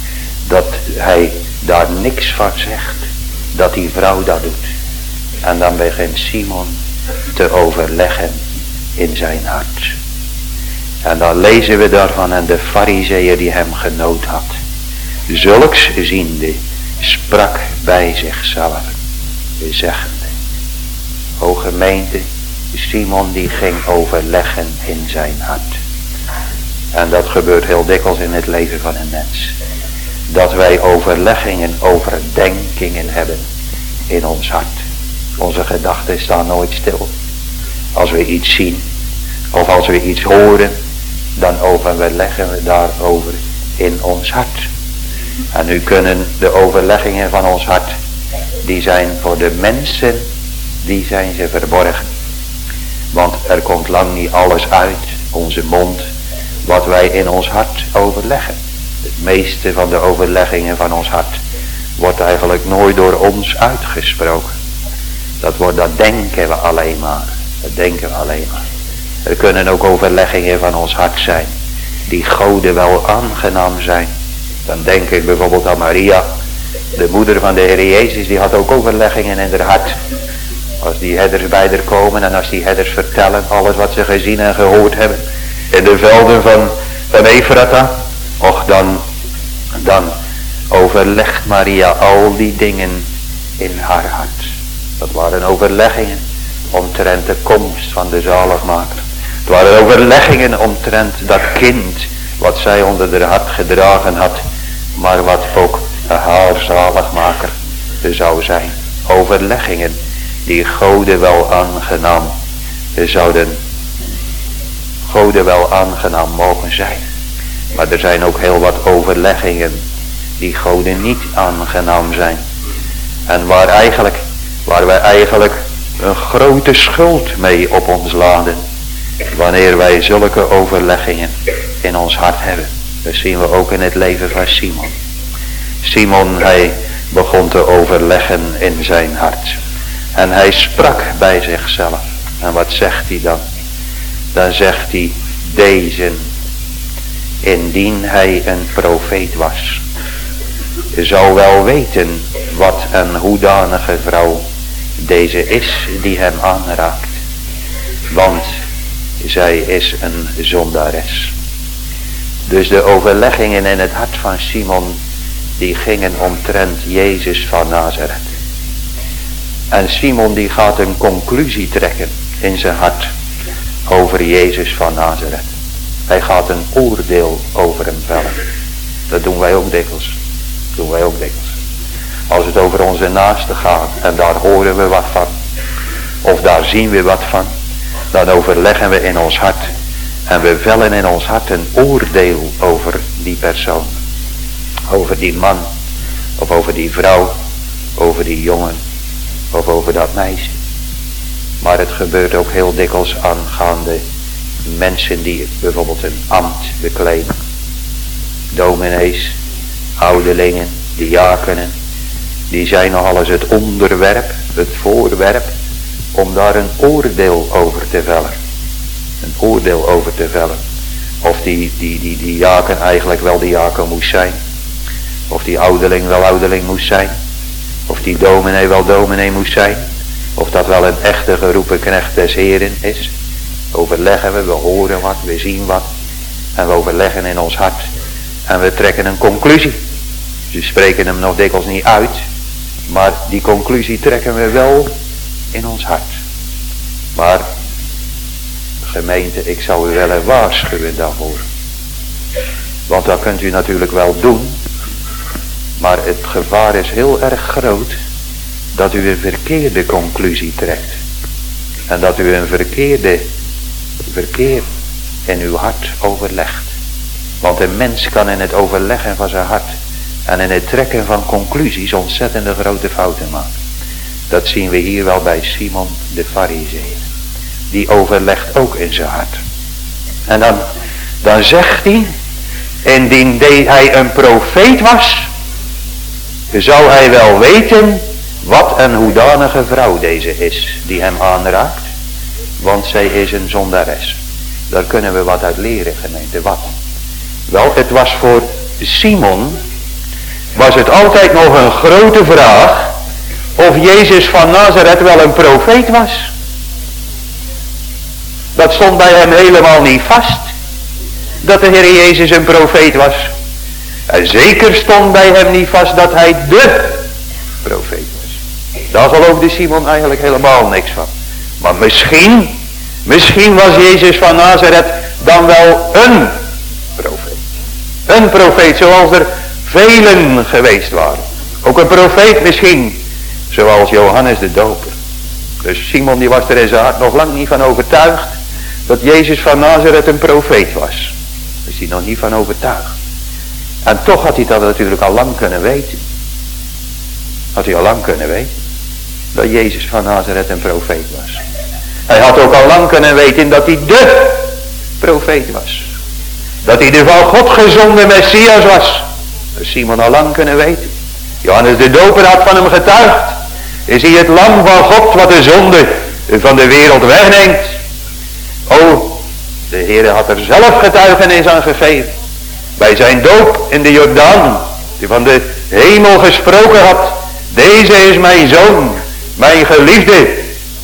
hij daar niks van zegt. Dat die vrouw dat doet. En dan begint Simon te overleggen in zijn hart. En dan lezen we daarvan en de farizeeër die hem genood had. Zulks ziende sprak bij zichzelf, zeggende. O gemeente, Simon die ging overleggen in zijn hart. En dat gebeurt heel dikwijls in het leven van een mens. Dat wij overleggingen, overdenkingen hebben in ons hart. Onze gedachten staan nooit stil. Als we iets zien of als we iets horen, dan overleggen we daarover in ons hart. En nu kunnen de overleggingen van ons hart, die zijn voor de mensen, die zijn ze verborgen. Want er komt lang niet alles uit, onze mond, wat wij in ons hart overleggen. Het meeste van de overleggingen van ons hart wordt eigenlijk nooit door ons uitgesproken. Dat denken we alleen maar. Dat denken we alleen maar. Er kunnen ook overleggingen van ons hart zijn, die Gode wel aangenaam zijn. Dan denk ik bijvoorbeeld aan Maria, de moeder van de Heer Jezus, die had ook overleggingen in haar hart. Als die herders bij er komen en als die herders vertellen alles wat ze gezien en gehoord hebben in de velden van Efrata. Och, dan overlegt Maria al die dingen in haar hart. Dat waren overleggingen omtrent de komst van de zaligmaker. Het waren overleggingen omtrent dat kind wat zij onder haar hart gedragen had. Maar wat ook haar zaligmaker zou zijn. Overleggingen die Gode wel aangenaam zouden Gode wel aangenaam mogen zijn. Maar er zijn ook heel wat overleggingen die Gode niet aangenaam zijn. En waar wij eigenlijk een grote schuld mee op ons laden. Wanneer wij zulke overleggingen in ons hart hebben. Dat zien we ook in het leven van Simon. Simon, hij begon te overleggen in zijn hart. En hij sprak bij zichzelf. En wat zegt hij dan? Dan zegt hij, deze, indien hij een profeet was, zou wel weten wat een hoedanige vrouw deze is die hem aanraakt. Want zij is een zondares. Dus de overleggingen in het hart van Simon, die gingen omtrent Jezus van Nazareth. En Simon die gaat een conclusie trekken in zijn hart over Jezus van Nazareth. Hij gaat een oordeel over hem vellen. Dat doen wij ook dikwijls. Als het over onze naaste gaat en daar horen we wat van. Of daar zien we wat van. Dan overleggen we in ons hart. En we vellen in ons hart een oordeel over die persoon. Over die man. Of over die vrouw. Over die jongen. Of over dat meisje. Maar het gebeurt ook heel dikwijls aangaande mensen die bijvoorbeeld een ambt bekleden. Dominees, ouderlingen, diakenen. Die zijn nogal eens het onderwerp, het voorwerp, om daar een oordeel over te vellen. Een oordeel over te vellen. Of die diaken eigenlijk wel diaken moest zijn. Of die ouderling wel ouderling moest zijn. Of die dominee wel dominee moest zijn. Of dat wel een echte geroepen knecht des Heren is. Overleggen we horen wat, we zien wat. En we overleggen in ons hart. En we trekken een conclusie. We spreken hem nog dikwijls niet uit. Maar die conclusie trekken we wel in ons hart. Maar gemeente, ik zou u willen waarschuwen daarvoor. Want dat kunt u natuurlijk wel doen. Maar het gevaar is heel erg groot dat u een verkeerde conclusie trekt. En dat u een verkeer in uw hart overlegt. Want een mens kan in het overleggen van zijn hart en in het trekken van conclusies ontzettende grote fouten maken. Dat zien we hier wel bij Simon de Farizeeër. Die overlegt ook in zijn hart. En dan zegt hij, indien hij een profeet was, zou hij wel weten wat een hoedanige vrouw deze is die hem aanraakt. Want zij is een zondares. Daar kunnen we wat uit leren, gemeente. Wat? Wel, het was voor Simon, was het altijd nog een grote vraag of Jezus van Nazareth wel een profeet was. Dat stond bij hem helemaal niet vast, dat de Heer Jezus een profeet was. En zeker stond bij hem niet vast dat hij de profeet was. Daar geloofde Simon eigenlijk helemaal niks van. Maar misschien was Jezus van Nazareth dan wel een profeet. Een profeet zoals er velen geweest waren. Ook een profeet misschien zoals Johannes de Doper. Dus Simon die was er in zijn hart nog lang niet van overtuigd dat Jezus van Nazareth een profeet was. Daar is hij nog niet van overtuigd. En toch had hij dat natuurlijk al lang kunnen weten. Had hij al lang kunnen weten dat Jezus van Nazareth een profeet was. Hij had ook al lang kunnen weten dat hij de profeet was. Dat hij de van God gezonde Messias was. Dat Simon al lang kunnen weten. Johannes de Doper had van hem getuigd. Is hij het lam van God wat de zonde van de wereld wegneemt. O, de Heer had er zelf getuigenis aan gegeven. Bij zijn doop in de Jordaan. Die van de hemel gesproken had. Deze is mijn zoon. Mijn geliefde.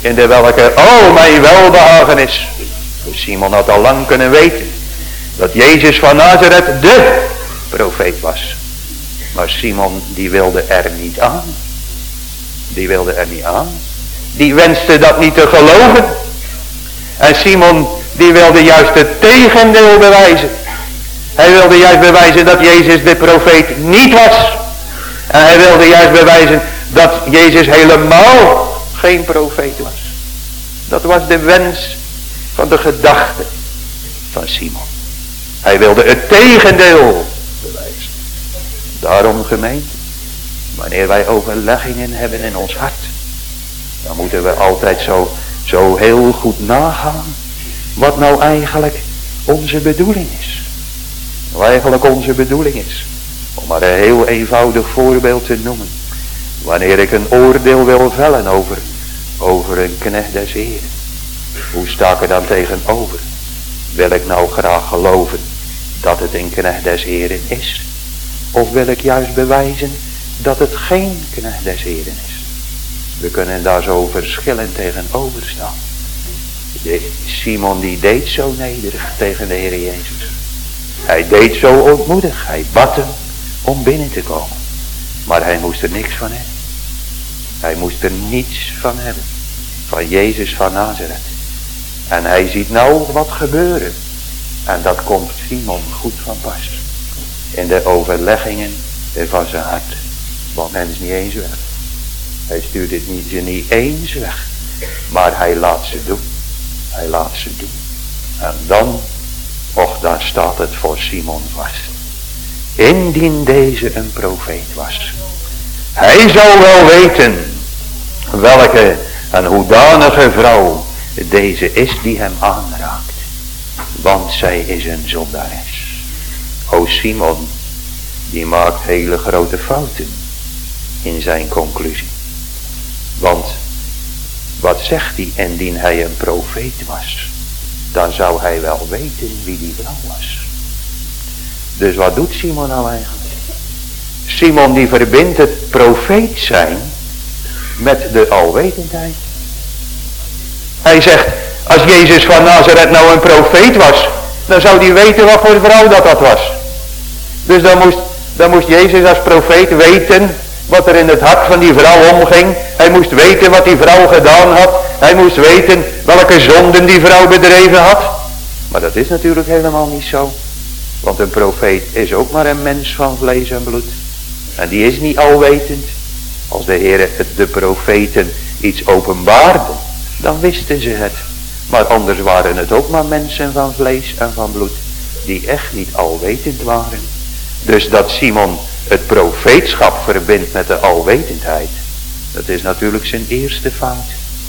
in de welke al mijn welbehagen is. Dus Simon had al lang kunnen weten dat Jezus van Nazareth de profeet was. Maar Simon die wilde er niet aan. Die wilde er niet aan. Die wenste dat niet te geloven. En Simon die wilde juist het tegendeel bewijzen. Hij wilde juist bewijzen dat Jezus de profeet niet was. En hij wilde juist bewijzen dat Jezus helemaal geen profeet was. Dat was de wens van de gedachte van Simon. Hij wilde het tegendeel bewijzen. Daarom gemeente, wanneer wij overleggingen hebben in ons hart, dan moeten we altijd zo heel goed nagaan wat nou eigenlijk onze bedoeling is. Wat eigenlijk onze bedoeling is. Om maar een heel eenvoudig voorbeeld te noemen. Wanneer ik een oordeel wil vellen over een knecht des Heren. Hoe sta ik er dan tegenover? Wil ik nou graag geloven dat het een knecht des Heren is? Of wil ik juist bewijzen dat het geen knecht des Heren is? We kunnen daar zo verschillend tegenover staan. Simon die deed zo nederig tegen de Heer Jezus. Hij deed zo ontmoedig. Hij bad hem om binnen te komen. Maar hij moest er niks van hebben. Hij moest er niets van hebben. Van Jezus van Nazareth. En hij ziet nou wat gebeuren. En dat komt Simon goed van pas. In de overleggingen van zijn hart. Want hij is niet eens weg. Hij stuurt het ze niet eens weg. Maar hij laat ze doen. Hij laat ze doen. En dan, daar staat het voor Simon vast. Indien deze een profeet was. Hij zou wel weten welke en hoedanige vrouw deze is die hem aanraakt. Want zij is een zondares. O Simon, die maakt hele grote fouten in zijn conclusie. Want wat zegt hij, indien hij een profeet was, dan zou hij wel weten wie die vrouw was. Dus wat doet Simon nou eigenlijk? Simon die verbindt het profeet zijn met de alwetendheid. Hij zegt, als Jezus van Nazareth nou een profeet was, dan zou hij weten wat voor vrouw dat was. Dus dan moest Jezus als profeet weten wat er in het hart van die vrouw omging. Hij moest weten wat die vrouw gedaan had. Hij moest weten welke zonden die vrouw bedreven had. Maar dat is natuurlijk helemaal niet zo. Want een profeet is ook maar een mens van vlees en bloed. En die is niet alwetend. Als de Heer de profeten iets openbaarde, dan wisten ze het. Maar anders waren het ook maar mensen van vlees en van bloed, die echt niet alwetend waren. Dus dat Simon het profeetschap verbindt met de alwetendheid, dat is natuurlijk zijn eerste fout.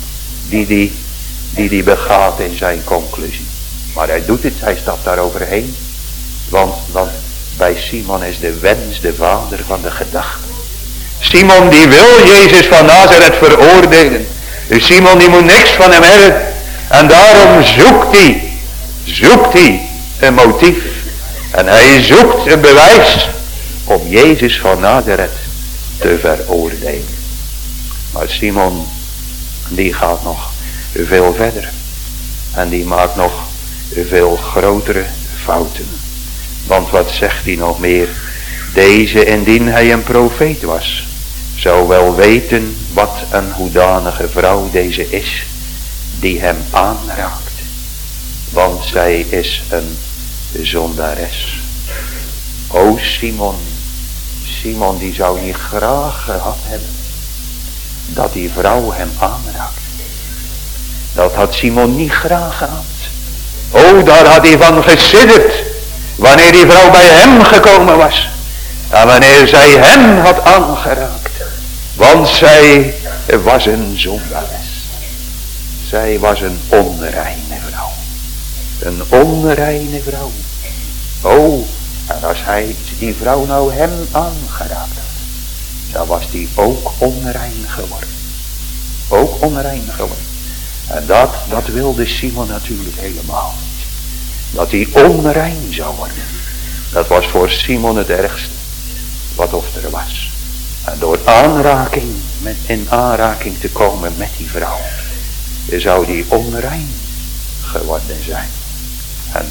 Die begaat in zijn conclusie. Maar hij doet het, hij stapt daar overheen. Want bij Simon is de wens de vader van de gedachte. Simon die wil Jezus van Nazareth veroordelen. Dus Simon die moet niks van hem hebben. En daarom zoekt hij een motief. En hij zoekt een bewijs om Jezus van Nazareth te veroordelen. Maar Simon die gaat nog veel verder. En die maakt nog veel grotere fouten. Want wat zegt hij nog meer? Deze, indien hij een profeet was, zou wel weten wat een hoedanige vrouw deze is die hem aanraakt. Want zij is een zondares. O Simon die zou niet graag gehad hebben dat die vrouw hem aanraakt. Dat had Simon niet graag gehad. O, daar had hij van gesidderd wanneer die vrouw bij hem gekomen was. En wanneer zij hem had aangeraakt. Want zij was een zondares. Zij was een onreine vrouw. Een onreine vrouw. O, en als hij die vrouw nou hem aangeraakt had, dan was die ook onrein geworden. Ook onrein geworden. En dat wilde Simon natuurlijk helemaal niet. Dat hij onrein zou worden. Dat was voor Simon het ergste wat of er was. En door in aanraking te komen met die vrouw, zou die onrein geworden zijn. En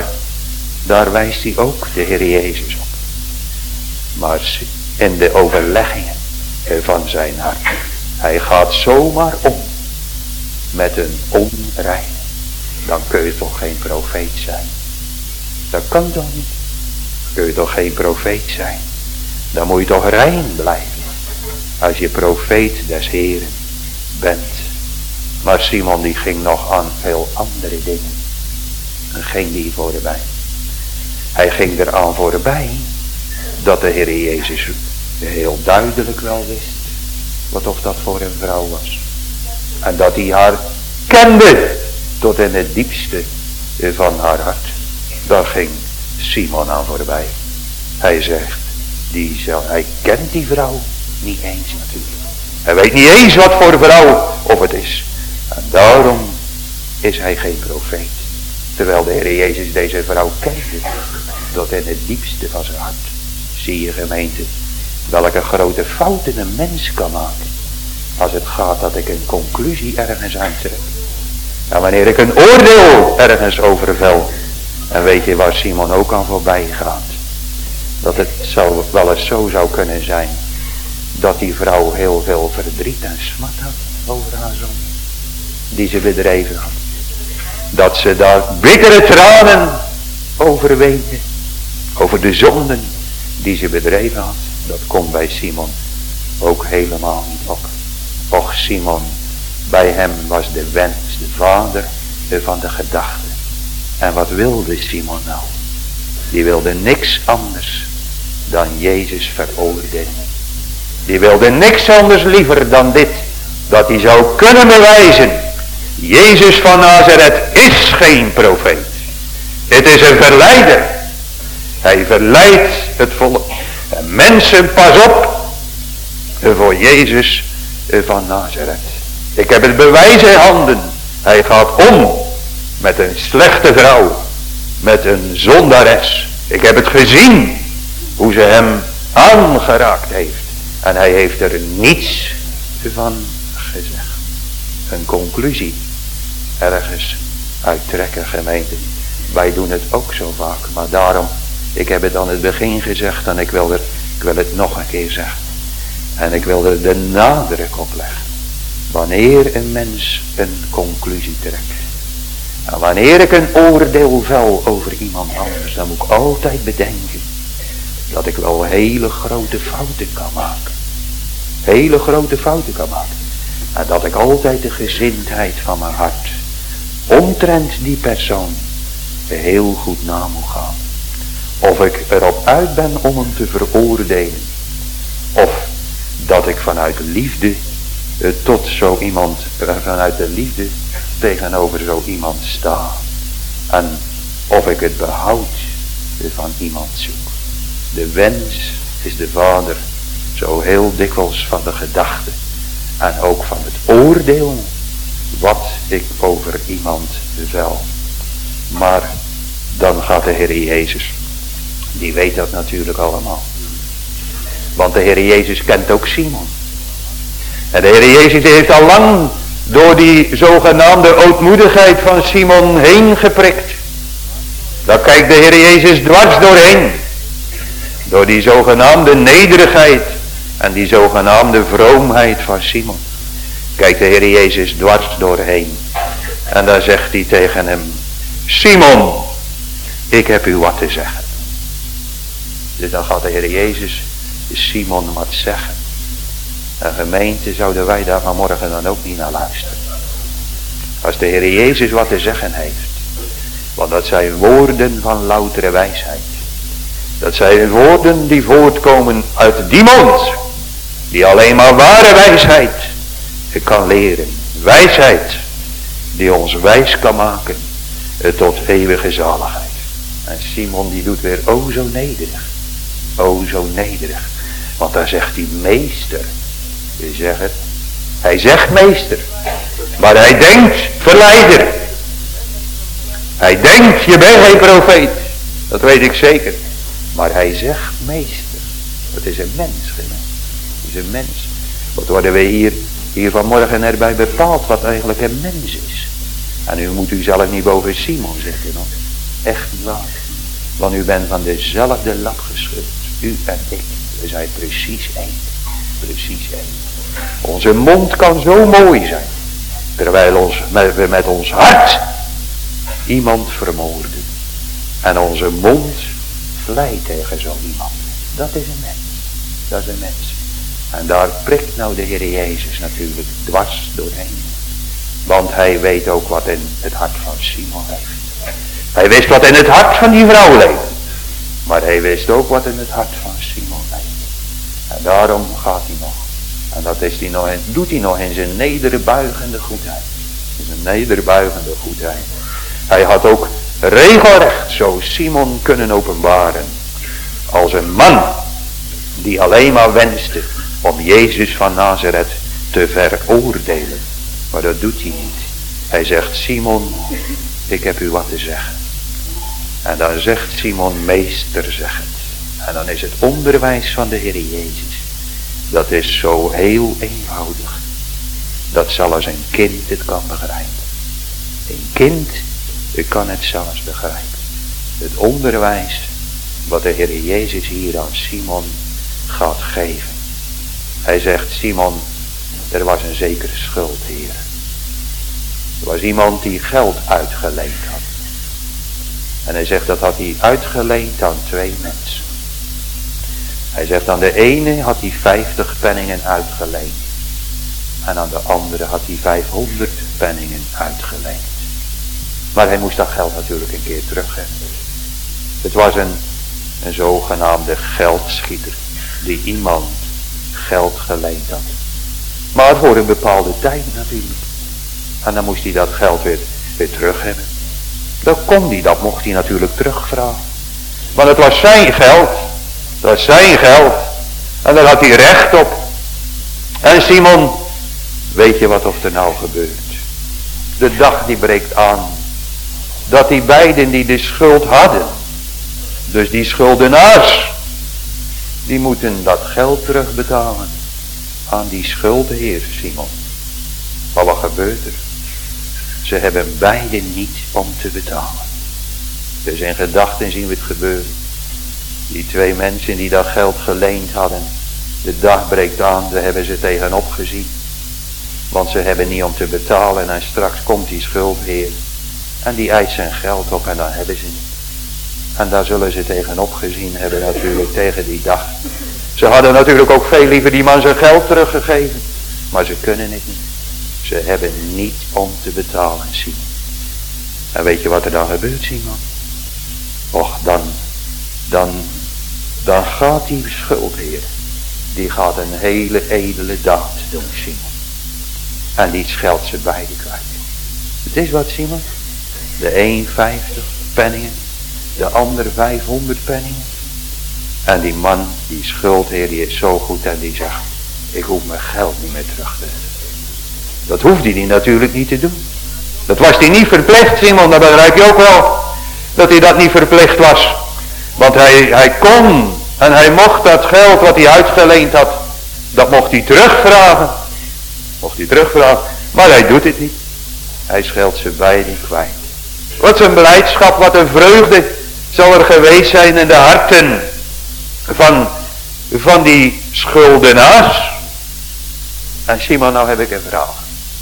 daar wijst hij ook de Heer Jezus op. Maar in de overleggingen van zijn hart. Hij gaat zomaar om met een onrein. Dan kun je toch geen profeet zijn. Dat kan toch niet. Kun je toch geen profeet zijn. Dan moet je toch rein blijven. Als je profeet des Heren bent. Maar Simon die ging nog aan veel andere dingen. En ging die voorbij. Hij ging eraan voorbij. Dat de Heer Jezus heel duidelijk wel wist. Wat of dat voor een vrouw was. En dat hij haar kende. Tot in het diepste van haar hart. Daar ging Simon aan voorbij. Hij zegt. Hij kent die vrouw niet eens natuurlijk. Hij weet niet eens wat voor vrouw of het is. En daarom is hij geen profeet. Terwijl de Heer Jezus deze vrouw kende. Tot in het diepste van zijn hart. Zie je gemeente. Welke grote fouten een mens kan maken. Als het gaat dat ik een conclusie ergens uittrek. En wanneer ik een oordeel ergens overvel. En weet je waar Simon ook aan voorbij gaat. Dat het wel eens zo zou kunnen zijn. Dat die vrouw heel veel verdriet en smart had over haar zoon. Die ze bedreven had. Dat ze daar bittere tranen over weende. Over de zonden die ze bedreven had. Dat komt bij Simon ook helemaal niet op. Och Simon, bij hem was de wens, de vader van de gedachte. En wat wilde Simon nou? Die wilde niks anders dan Jezus veroordelen. Die wilde niks anders liever dan dit. Dat hij zou kunnen bewijzen. Jezus van Nazareth is geen profeet. Het is een verleider. Hij verleidt het volk. En mensen, pas op. Voor Jezus van Nazareth. Ik heb het bewijs in handen. Hij gaat om met een slechte vrouw. Met een zondares. Ik heb het gezien. Hoe ze hem aangeraakt heeft. En hij heeft er niets van gezegd. Een conclusie. Ergens uittrekken gemeente. Wij doen het ook zo vaak. Maar daarom. Ik heb het aan het begin gezegd. En ik wil het nog een keer zeggen. En ik wil er de nadruk op leggen. Wanneer een mens een conclusie trekt. En wanneer ik een oordeel vel over iemand anders. Dan moet ik altijd bedenken. Dat ik wel hele grote fouten kan maken. Hele grote fouten kan maken. En dat ik altijd de gezindheid van mijn hart. Omtrent die persoon. Heel goed na moet gaan. Of ik erop uit ben om hem te veroordelen. Of dat ik vanuit liefde tot zo iemand, vanuit de liefde tegenover zo iemand sta. En of ik het behoud van iemand zoek. De wens is de vader zo heel dikwijls van de gedachte. En ook van het oordeel wat ik over iemand vel. Maar dan gaat de Heer Jezus. Die weet dat natuurlijk allemaal. Want de Heer Jezus kent ook Simon. En de Heer Jezus heeft al lang door die zogenaamde ootmoedigheid van Simon heen geprikt. Daar kijkt de Heer Jezus dwars doorheen. Door die zogenaamde nederigheid en die zogenaamde vroomheid van Simon. Kijkt de Heer Jezus dwars doorheen. En daar zegt hij tegen hem. Simon, ik heb u wat te zeggen. Dus dan gaat de Heer Jezus Simon wat zeggen. En gemeente, zouden wij daar vanmorgen dan ook niet naar luisteren. Als de Heer Jezus wat te zeggen heeft. Want dat zijn woorden van loutere wijsheid. Dat zijn woorden die voortkomen uit die mond. Die alleen maar ware wijsheid kan leren. Wijsheid die ons wijs kan maken tot eeuwige zaligheid. En Simon die doet weer o zo nederig. O zo nederig. Want daar zegt hij meester. Je zegt het. Hij zegt meester. Maar hij denkt verleider. Hij denkt je bent geen profeet. Dat weet ik zeker. Maar hij zegt meester. Dat is een mens. Het is een mens. Wat worden we hier hier vanmorgen erbij bepaalt wat eigenlijk een mens is. En u moet u zelf niet boven Simon zeggen hoor. Echt niet waar. Want u bent van dezelfde lap geschud. U en ik. We zijn precies één. Precies één. Onze mond kan zo mooi zijn. Terwijl we met ons hart iemand vermoorden. En onze mond vleit tegen zo iemand. Dat is een mens. Dat is een mens. En daar prikt nou de Heer Jezus natuurlijk dwars doorheen. Want hij weet ook wat in het hart van Simon leeft. Hij wist wat in het hart van die vrouw leeft. Maar hij wist ook wat in het hart van Simon leeft. En daarom gaat hij nog. En dat is hij nog doet hij nog in zijn nederbuigende goedheid. In zijn nederbuigende goedheid. Hij had ook regelrecht zo Simon kunnen openbaren. Als een man die alleen maar wenste om Jezus van Nazareth te veroordelen. Maar dat doet hij niet. Hij zegt, Simon, ik heb u wat te zeggen. En dan zegt Simon, meester, zeg het. En dan is het onderwijs van de Heer Jezus. Dat is zo heel eenvoudig. Dat zelfs een kind het kan begrijpen. Een kind, kan het zelfs begrijpen. Het onderwijs wat de Heer Jezus hier aan Simon gaat geven. Hij zegt, Simon, er was een zekere schuldheer. Er was iemand die geld uitgeleend had. En hij zegt, dat had hij uitgeleend aan 2 mensen. Hij zegt, aan de ene had hij 50 penningen uitgeleend. En aan de andere had hij 500 penningen uitgeleend. Maar hij moest dat geld natuurlijk een keer terug hebben. Het was een zogenaamde geldschieter. Die iemand geld geleend had. Maar voor een bepaalde tijd natuurlijk. En dan moest hij dat geld weer terug hebben. Dat kon hij, dat mocht hij natuurlijk terugvragen. Want het was zijn geld. Dat was zijn geld. En daar had hij recht op. En Simon, weet je wat of er nou gebeurt? De dag die breekt aan. Dat die beiden die de schuld hadden. Dus die schuldenaars. Die moeten dat geld terugbetalen. Aan die schuldheer Simon. Maar wat gebeurt er? Ze hebben beiden niet om te betalen. Dus in gedachten zien we het gebeuren. Die 2 mensen die dat geld geleend hadden. De dag breekt aan, daar hebben ze tegenop gezien. Want ze hebben niet om te betalen en straks komt die schuldheer. En die eist zijn geld op en dan hebben ze niet. En daar zullen ze tegenop gezien hebben natuurlijk tegen die dag. Ze hadden natuurlijk ook veel liever die man zijn geld teruggegeven. Maar ze kunnen het niet. Ze hebben niet om te betalen, Simon. En weet je wat er dan gebeurt, Simon? Och, dan gaat die schuldheer. Die gaat een hele edele daad doen, Simon. En die scheldt ze beide kwijt. Het is wat, Simon. De een 50 penningen. De ander 500 penningen. En die man, die schuldheer, die is zo goed en die zegt, ik hoef mijn geld niet meer terug te hebben. Dat hoefde hij natuurlijk niet te doen. Dat was hij niet verplicht, Simon, dat begrijp je ook wel. Dat hij dat niet verplicht was. Want hij kon en hij mocht dat geld wat hij uitgeleend had, dat mocht hij terugvragen. Mocht hij terugvragen, maar hij doet het niet. Hij scheldt ze beiden kwijt. Wat een blijdschap, wat een vreugde zal er geweest zijn in de harten van die schuldenaars. En Simon, nou heb ik een vraag.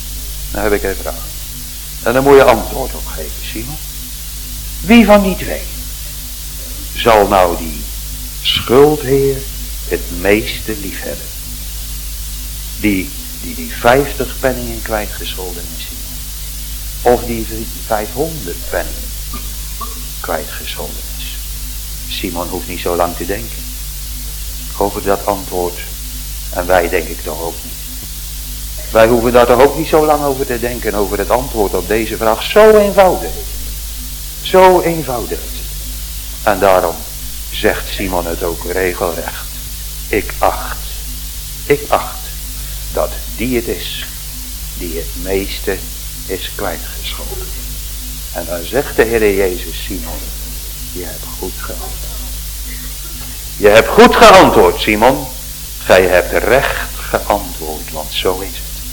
En dan moet je antwoord op geven, Simon. Wie van die 2 zal nou die schuldheer het meeste lief hebben? Die 50 penningen kwijtgescholden is, Simon. Of die 500 penningen kwijtgescholden is. Simon hoeft niet zo lang te denken over dat antwoord. En wij denk ik toch ook niet. Wij hoeven daar toch ook niet zo lang over te denken, over het antwoord op deze vraag. Zo eenvoudig. Zo eenvoudig. En daarom zegt Simon het ook regelrecht. Ik acht dat die het is die het meeste is kwijtgescholden. En dan zegt de Heer Jezus, Simon, je hebt goed geantwoord. Je hebt goed geantwoord, Simon. Gij hebt recht geantwoord, want zo is het.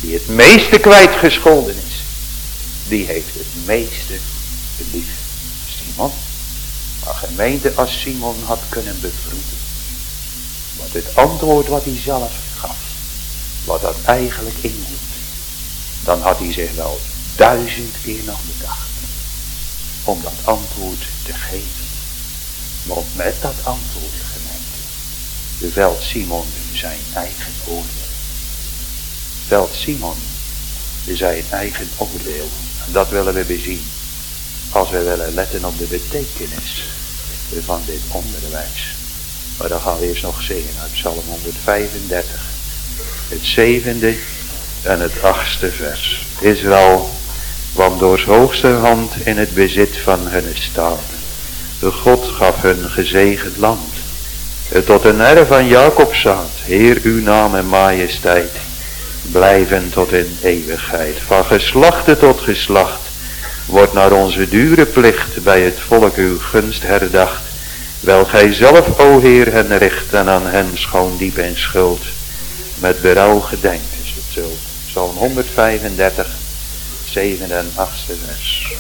die het meeste kwijtgescholden is, die heeft het meeste lief. Simon. Maar gemeente, als Simon had kunnen bevroeden, wat het antwoord wat hij zelf gaf, wat dat eigenlijk inhield, dan had hij zich wel 1000 keer nog bedacht om dat antwoord te geven. Want met dat antwoord, gemeente, velt Simon zijn eigen oordeel. Velt Simon zijn eigen oordeel. En dat willen we bezien als we willen letten op de betekenis van dit onderwijs. Maar dan gaan we eerst nog zingen uit Psalm 135. Het 7e en het 8e vers. Israël kwam door 's hoogste hand in het bezit van hun staat. De God gaf hun gezegend land. Tot een erf van Jacob zaad. Heer, uw naam en majesteit blijven tot in eeuwigheid. Van geslachte tot geslacht wordt naar onze dure plicht bij het volk uw gunst herdacht. Wel gij zelf, o Heer, hen richt en aan hen schoon diep en schuld met berouw gedenkt. Is het zo. Psalm 135, 7e en 8e vers.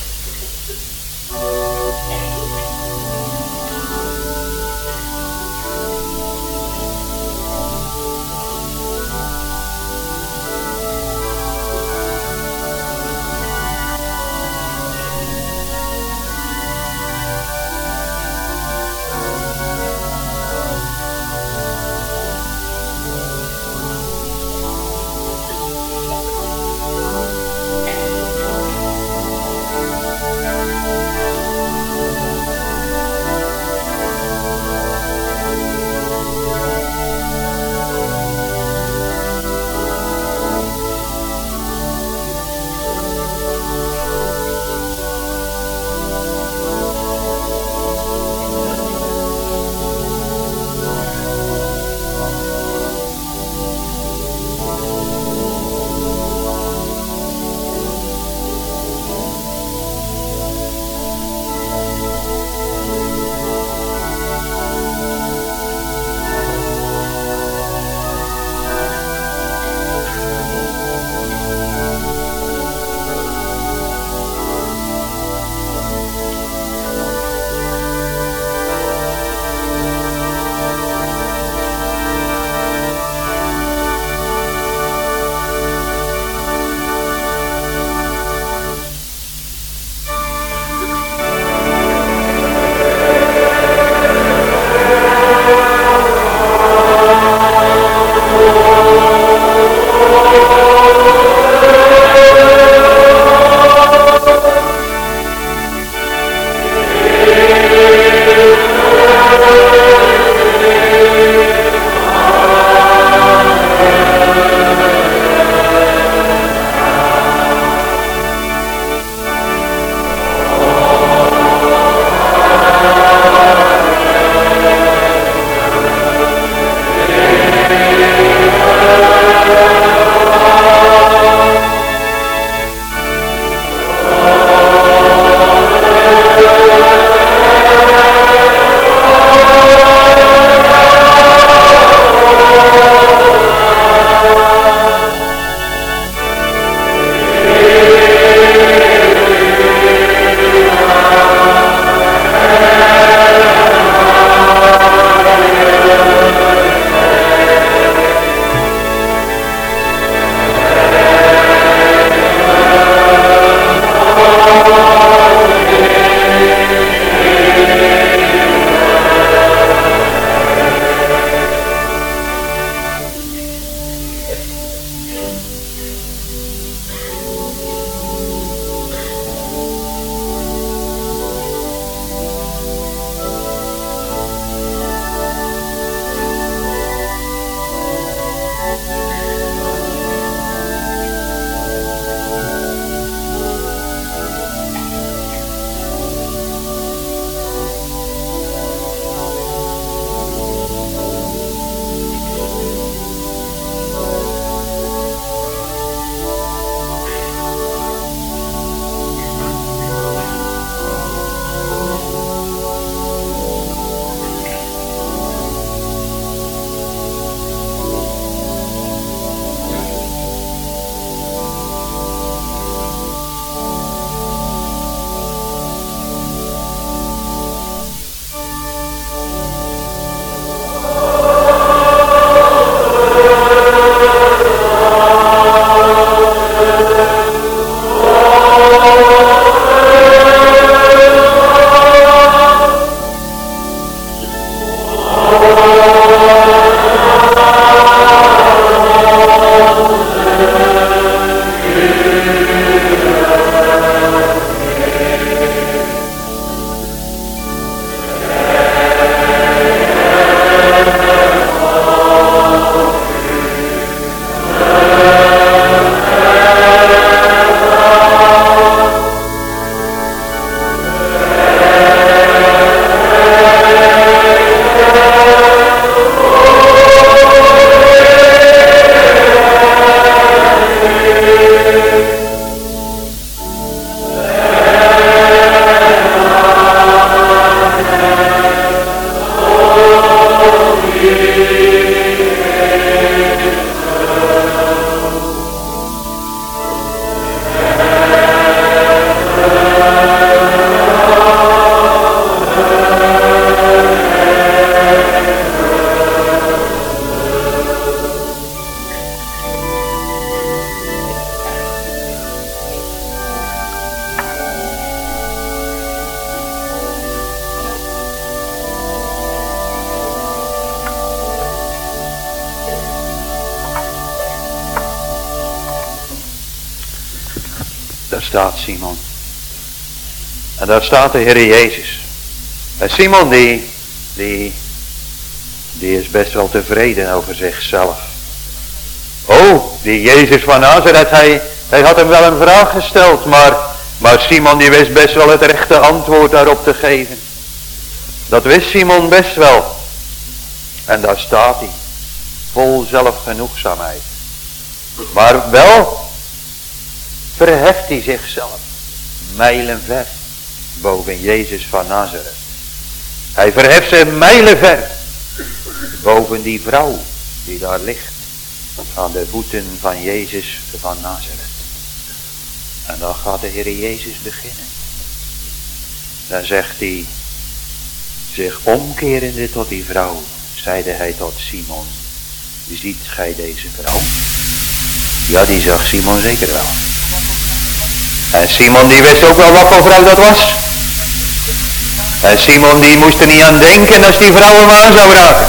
Daar staat Simon. En daar staat de Heer Jezus. En Simon die is best wel tevreden over zichzelf. Oh, die Jezus van Nazareth, hij had hem wel een vraag gesteld, maar Simon die wist best wel het rechte antwoord daarop te geven. Dat wist Simon best wel. En daar staat hij, vol zelfgenoegzaamheid. Maar wel verheft hij zichzelf mijlenver boven Jezus van Nazareth. Hij verheft zich mijlenver boven die vrouw die daar ligt aan de voeten van Jezus van Nazareth. En dan gaat de Heer Jezus beginnen. Dan zegt hij, zich omkerende tot die vrouw, zeide hij tot Simon, ziet gij deze vrouw? Ja, die zag Simon zeker wel. En Simon die wist ook wel wat voor vrouw dat was. En Simon die moest er niet aan denken als die vrouw hem aan zou raken.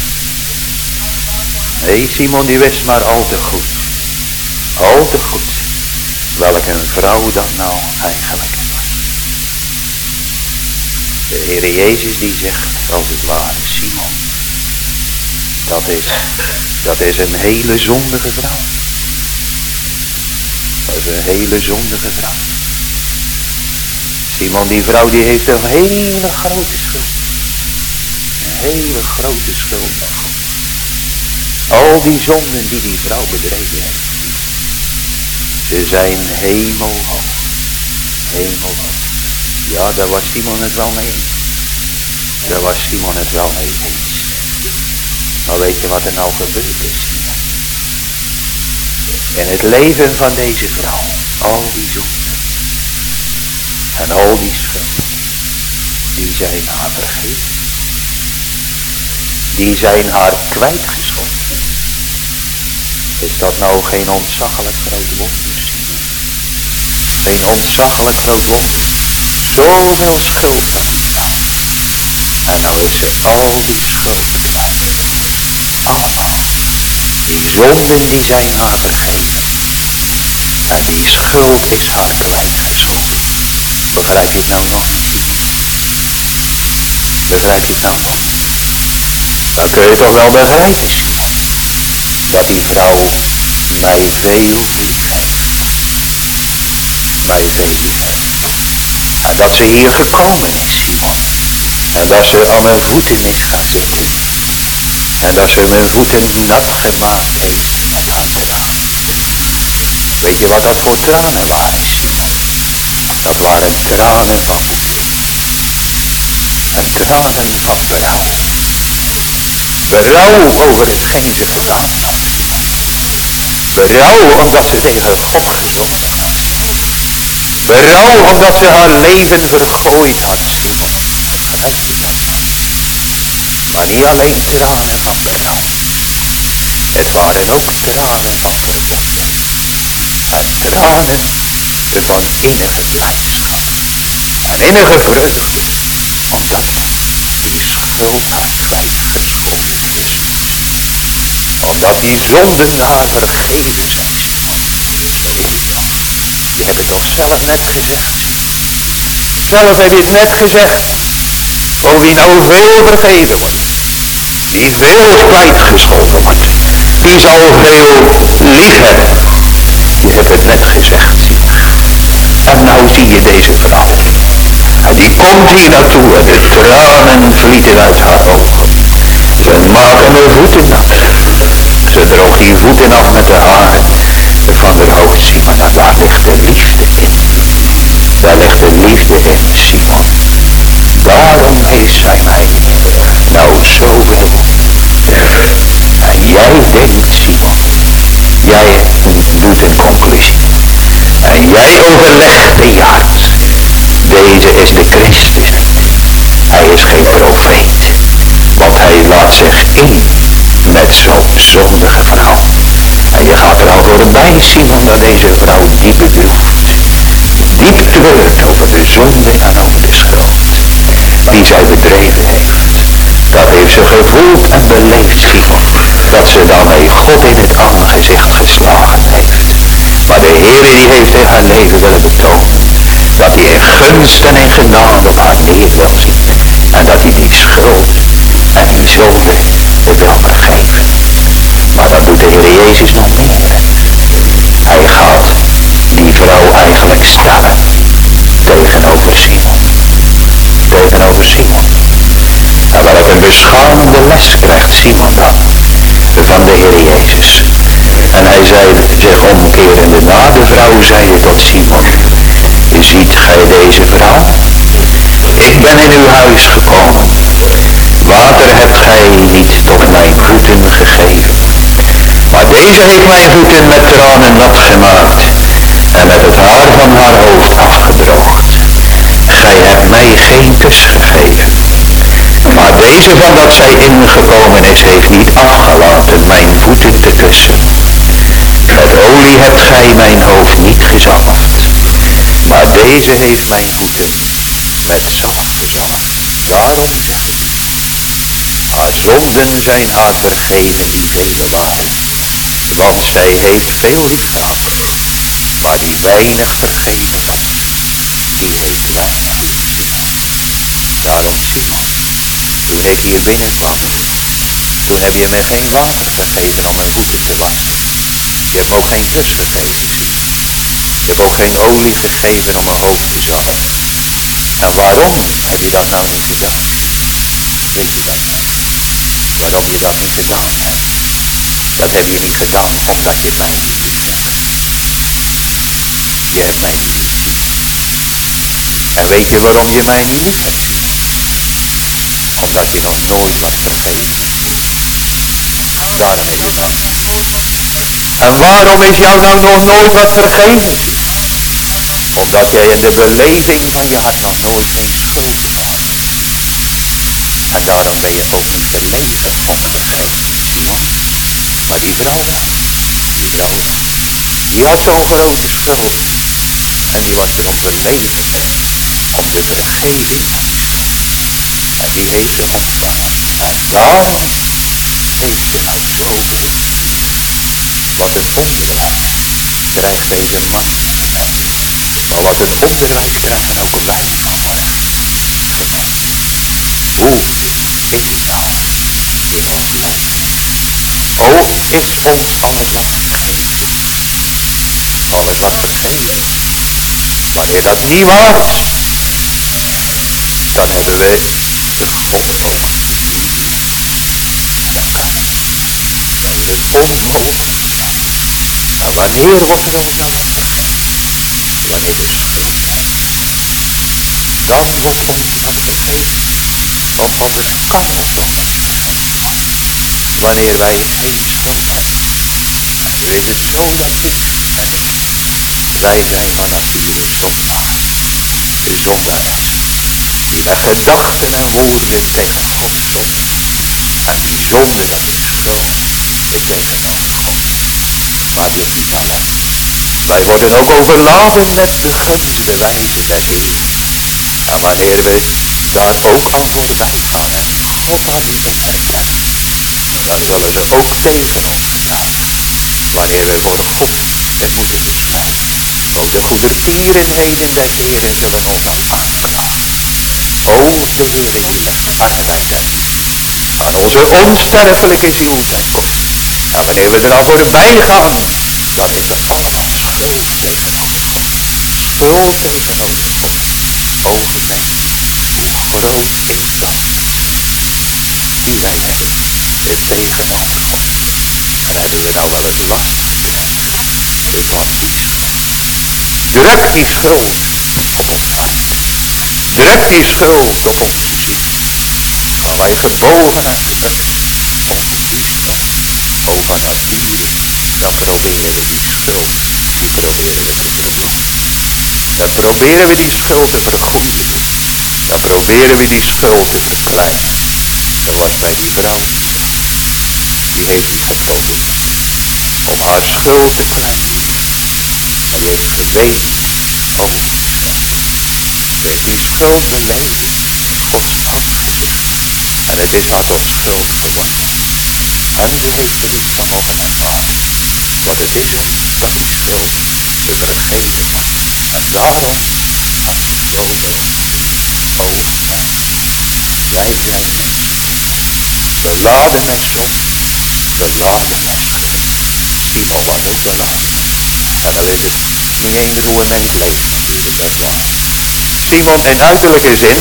Nee, Simon die wist maar al te goed welke een vrouw dat nou eigenlijk was. De Heer Jezus die zegt als het ware, Simon, dat is een hele zondige vrouw. Dat is een hele zondige vrouw. Simon, die vrouw die heeft een hele grote schuld. Een hele grote schuld van God. Al die zonden die die vrouw bedreven heeft. Ze zijn hemelhoog. Hemelhoog. Ja, daar was Simon het wel mee eens. Daar was Simon het wel mee eens. Maar weet je wat er nou gebeurd is, Simon? In het leven van deze vrouw. Al die zonden. En al die schuld. Die zijn haar vergeven. Die zijn haar kwijtgescholden. Is dat nou geen ontzaglijk groot wonder, Simon? Geen ontzaglijk groot wonder. Zoveel schuld van die vrouw. En nou is ze al die schuld kwijt. Allemaal. Die zonden die zijn haar vergeven. En die schuld is haar kwijtgescholden. Begrijp je het nou nog niet, Simon? Begrijp je het nou nog niet? Dan kun je toch wel begrijpen, Simon, dat die vrouw mij veel lief heeft. Mij veel lief heeft. En dat ze hier gekomen is, Simon. En dat ze aan mijn voeten is gaan zitten. En dat ze mijn voeten nat gemaakt heeft met haar tranen. Weet je wat dat voor tranen waren, Simon? Dat waren tranen van boete. En tranen van berouw. Berouw over hetgeen ze gedaan had. Berouw omdat ze tegen God gezondigd had. Berouw omdat ze haar leven vergooid had, Simon. Begrijp je dat nou? Maar niet alleen tranen van berouw. Het waren ook tranen van verwondering. En tranen van innige blijdschap. En innige vreugde. Omdat die schuld haar kwijtgescholden is. Omdat die zonden haar vergeven zijn, Simon. Zo ja. Je hebt het toch zelf net gezegd. Zelf heb je het net gezegd. Oh, wie nou veel vergeven wordt. Die veel kwijtgescholden wordt. Die zal veel lief hebben. Je hebt het net gezegd. En nou zie je deze vrouw. En die komt hier naartoe en de tranen vlieten uit haar ogen. Ze maken haar voeten nat. Ze droog die voeten af met de haren van haar hoofd, Simon. En daar ligt de liefde in. Daar ligt de liefde in, Simon. Daarom is zij mij nou zo bedoeld. En jij denkt, Simon. Jij doet een conclusie. En jij overlegt in je hart. Deze is de Christus. Hij is geen profeet. Want hij laat zich in met zo'n zondige vrouw. En je gaat er al voorbij, Simon, dat deze vrouw diep bedroeft. Diep treurt over de zonde en over de schuld. Die zij bedreven heeft. Dat heeft ze gevoeld en beleefd, Simon. Dat ze daarmee God in het aangezicht geslagen heeft. Maar de Heer die heeft in haar leven willen betonen dat hij in gunst en in genade op haar neer wil zien. En dat hij die schuld en die zonde het wil vergeven. Maar dat doet de Heer Jezus nog meer. Hij gaat die vrouw eigenlijk stellen tegenover Simon. Tegenover Simon. En welke beschamende les krijgt Simon dan van de Heer Jezus. En hij zei zich omkerende na de vrouw, zeide tot Simon: ziet gij deze vrouw? Ik ben in uw huis gekomen. Water hebt gij niet tot mijn voeten gegeven. Maar deze heeft mijn voeten met tranen nat gemaakt en met het haar van haar hoofd afgedroogd. Gij hebt mij geen kus gegeven. Maar deze van dat zij ingekomen is, heeft niet afgelaten mijn voeten te kussen. Met olie hebt gij mijn hoofd niet gezalfd. Maar deze heeft mijn voeten met zalf gezalfd. Daarom zeg ik, haar zonden zijn haar vergeven die vele waren. Want zij heeft veel lief gehad. Maar die weinig vergeven was, die heeft weinig lief gehad. Daarom Simon, toen ik hier binnenkwam, toen heb je me geen water gegeven om mijn voeten te wassen. Je hebt me ook geen kus gegeven, zie. Je hebt ook geen olie gegeven om mijn hoofd te zalven. En waarom heb je dat nou niet gedaan? Weet je dat nou? Waarom je dat niet gedaan hebt? Dat heb je niet gedaan omdat je mij niet lief hebt. Je hebt mij niet lief. En weet je waarom je mij niet lief hebt? Omdat je nog nooit wat vergeven hebt. Daarom heb je mij. En waarom is jou nou nog nooit wat vergeven? Omdat jij in de beleving van je hart nog nooit geen schuld gehad. En daarom ben je ook niet beleven om het vergeving. Maar die vrouw, die had zo'n grote schuld. En die was erom verlegen om de vergeving van die schuld. En die heeft ze ontvangen. En daarom heeft ze nou zoveel. Wat een onderwijs krijgt deze man van mij. Maar wat een onderwijs krijgen ook wij vanmorgen. Hoe is het nou in ons leven? Oh, is ons alles wat vergeven? Alles wat vergeven? Wanneer dat niet was, dan hebben we de God ook niet. Dat kan niet. Dat is het onmogelijk. En wanneer wordt er ook nou wat vergeven? Wanneer de schuld zijn. Dan wordt ons wat vergeven. Want anders kan het toch niet vergeven worden. Wanneer wij geen schuld hebben. En nu is het zo dat wij zijn van nature zondaar. De zondares. Die met gedachten en woorden tegen God zonde. En die zonde, dat is schuld. Is tegenover God. Maar dit niet alleen. Wij worden ook overladen met de gunstbewijzen des Heeren. En wanneer we daar ook aan voorbij gaan en God daar niet in herkennen, dan zullen ze ook tegen ons gedragen. Wanneer we voor God het moeten besluiten. Ook de goedertierenheden des Heeren zullen ons dan aanklagen. O, de Heere die rechtvaardigheid hebt. Aan onze onsterfelijke ziel ten koste. En wanneer we er al voorbij gaan, dan is dat allemaal schuld tegenover God. Schuld tegenover God. O gemeente, hoe groot is dat? Die wij hebben. Het tegenover God. En hebben we nou wel eens last van die schuld. Druk die schuld op ons hart. Druk die schuld op onze ziel. Gaan wij gebogen naar gebed onder die schuld. O, van nature, dan proberen we die schuld, die proberen we te verdoen. Dan proberen we die schuld te vergoeden. Dan proberen we die schuld te verkleinen. Zoals bij die vrouw. Die heeft niet geprobeerd om haar schuld te kleinen. Maar die heeft geweten over die schuld. Ze heeft die schuld beleden. Gods afgezegd. En het is haar tot schuld geworden. En ze heeft er iets van mogen ervaren. Wat het is om dat die schuld te vergeten. En daarom had hij zoveel ogen gehad. Jij klein mens, beladen met zonde, beladen met schuld. Simon was ook beladen. En dan weet het niet eender hoe een mens leeft natuurlijk, dat is waar. Simon in uiterlijke zin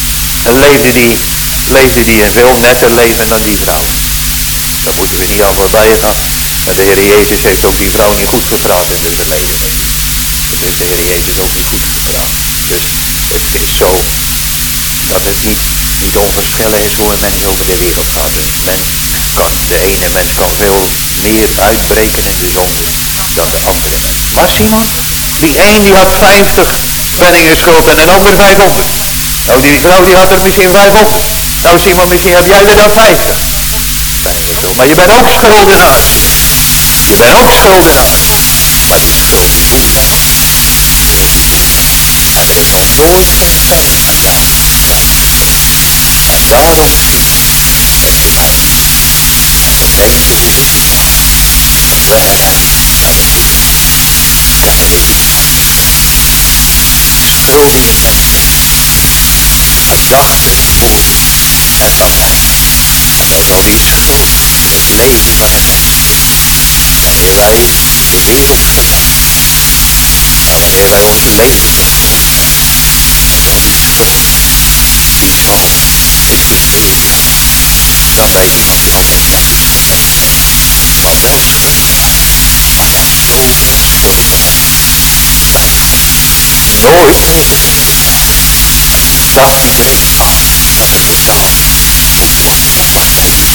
leefde die een veel netter leven dan die vrouw. Dat moeten we niet aan voorbij gaan. Dat de Heer Jezus heeft ook die vrouw niet goed gepraat in de verleden leven. Dat heeft de Heer Jezus ook niet goed gepraat. Dus het is zo dat het niet onverschillig is hoe een mens over de wereld gaat. De ene mens kan veel meer uitbreken in de zonde dan de andere mens. Maar Simon, die een die had 50 penningen schuld en een ander 500. Nou, die vrouw die had er misschien 500. Nou Simon, misschien heb jij er dan 50 penningen schuld. Maar je bent ook schuldenaar. Je bent ook schuldenaar. Maar die schuld die moet je dan ook. Die schuld die moet je dan. En er is nog nooit geen penning van jou kwijtgeschuld. En daarom Simon, zeg ik bij u. Als er geen Heer is in jou, een weg naar de Heer. En de Heer die vergeeft zonde. Die schulden in wegneemt. Dat dagen en moorden en latijn. En dat al die schuld in het leven van een mens steekt. Wanneer wij in de wereld geleid zijn. En wanneer wij ons leven verstrooid hebben. Met al die schuld. Die zal in die eeuwigheid. Zal bij iemand die altijd netjes geleefd heeft. Zal der schuldenaar. Zal daar zoveel schuld hebben. Dat hij nooit over de weg gaat. En dan meemaakt dat er betaald moet worden. Dan wordt hij die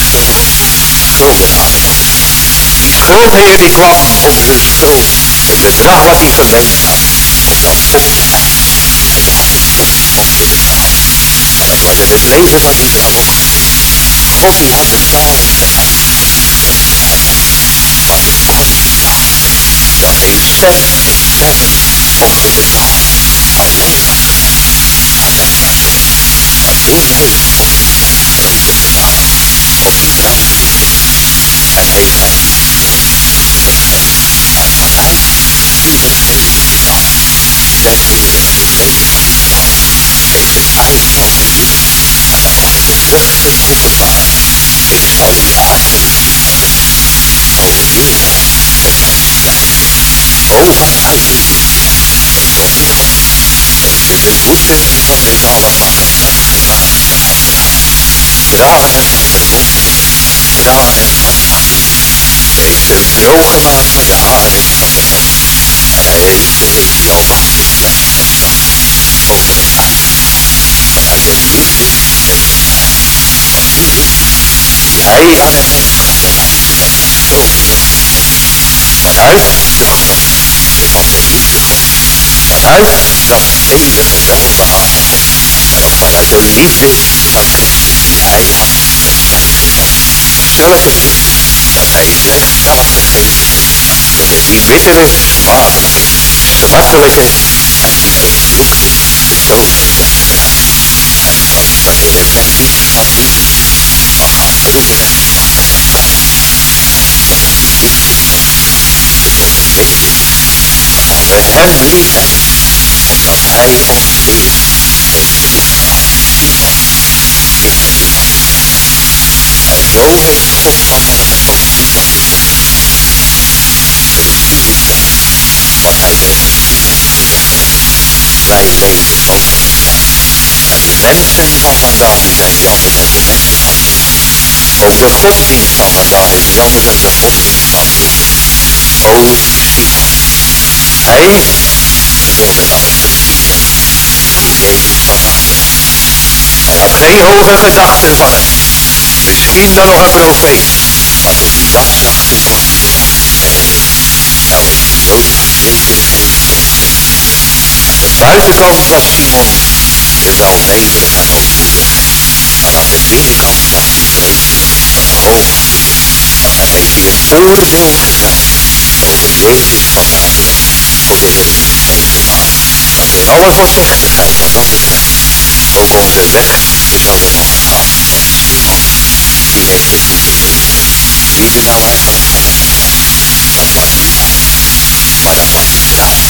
schuldenaar genoemd. Die schuldheer die kwam om zijn schuld, het bedrag wat hij geleend had, om dat terug te eisen. En dan had hij God om te betalen. En dan wordt in het leven van die vrouw ook gezegd. God die had het zalig gemaakt, die schuldenaar dan. Want die kon niet zagen dat geen cent mocht betalen. Alleen maar gelijk. Alleen maar gelijk. Wanneer heeft God zijn leven gedaan om die vrouw te redden. En heeft hij die schuld vergeven. En had hij die vergeving gedaan. Zegt de Heer in het leven van die vrouw. Heeft het uitval beheerd. En dan wordt het de vruchten openbaar. Ik zal u hartelijk vergeven. O Heere, vergeef mij. O vanuit de liefde tot u op. Heeft de verzoening van dit allemaal genomen vanaf de Heiland. Tranen van verlossing, tranen van sanctie. Heeft hem droog gemaakt van je haren van de kop. En hij heeft de Heer die almachtige die aan je bestaan. Over het uitval. Vanuit de liefde tegen mij. Zegt de Heer. Die hij van het mens had uitgewekt. Zo moet het geworden. Vanuit dat liefde van de Heere God. Vanuit dat eeuwige welbehagen God. Maar ook vanuit de liefde van mensen die hij had uitgewekt. Zulke liefde dat hij zijn geld gegeven heeft. Dat is die bittere, smakelijke, smartelijke en die eeuwige de dood heeft weggeruimd. En straks wanneer men die schatliefde mag gaan plunderen van de geslachten. Dan is die liefde hetzelfde. Het wordt een tweede liefde. Dan gaan we hem lief hebben. Omdat hij ons eerst heeft lief gehad. Simon, ik heb u net lief gehad. En zo heeft God vanmorgen ook u van harte gezegd. Plezier hebben wat hij heeft beslist te vergeven. Wij leven over die tijd. En die mensen van vandaag die zijn niet altijd met de mensen van de Heer. Ook de godsdienst van vandaag is niet altijd met de godsdienst van de Heer. O die Simon. Hij wilde namelijk plezier hebben. Zoals Jezus van Nazareth. Hij had geen hoge gedachten van hem. Misschien dan nog een profeet. Maar toen hij dat zag, toen was hij erop. Nee, nou heeft hij nooit meer vederigheden kunnen vergeten. En de buitenkant van Simon, die is al nederig en hoogmoedig. Maar aan de binnenkant was hij vreselijk hoogmoedig. Want dan heeft hij een oordeel geveld over Jezus van Nazareth. Hoe de Heer niet meegemaakt dat in alles onze nettigheid wat dat betreft. Ook onze weg zouden afgaan. Want Simon, die heeft het verkeerde geleerd. Wie er nou eigenlijk heilig was, dat was die vrouw. Maar dat was niet zij.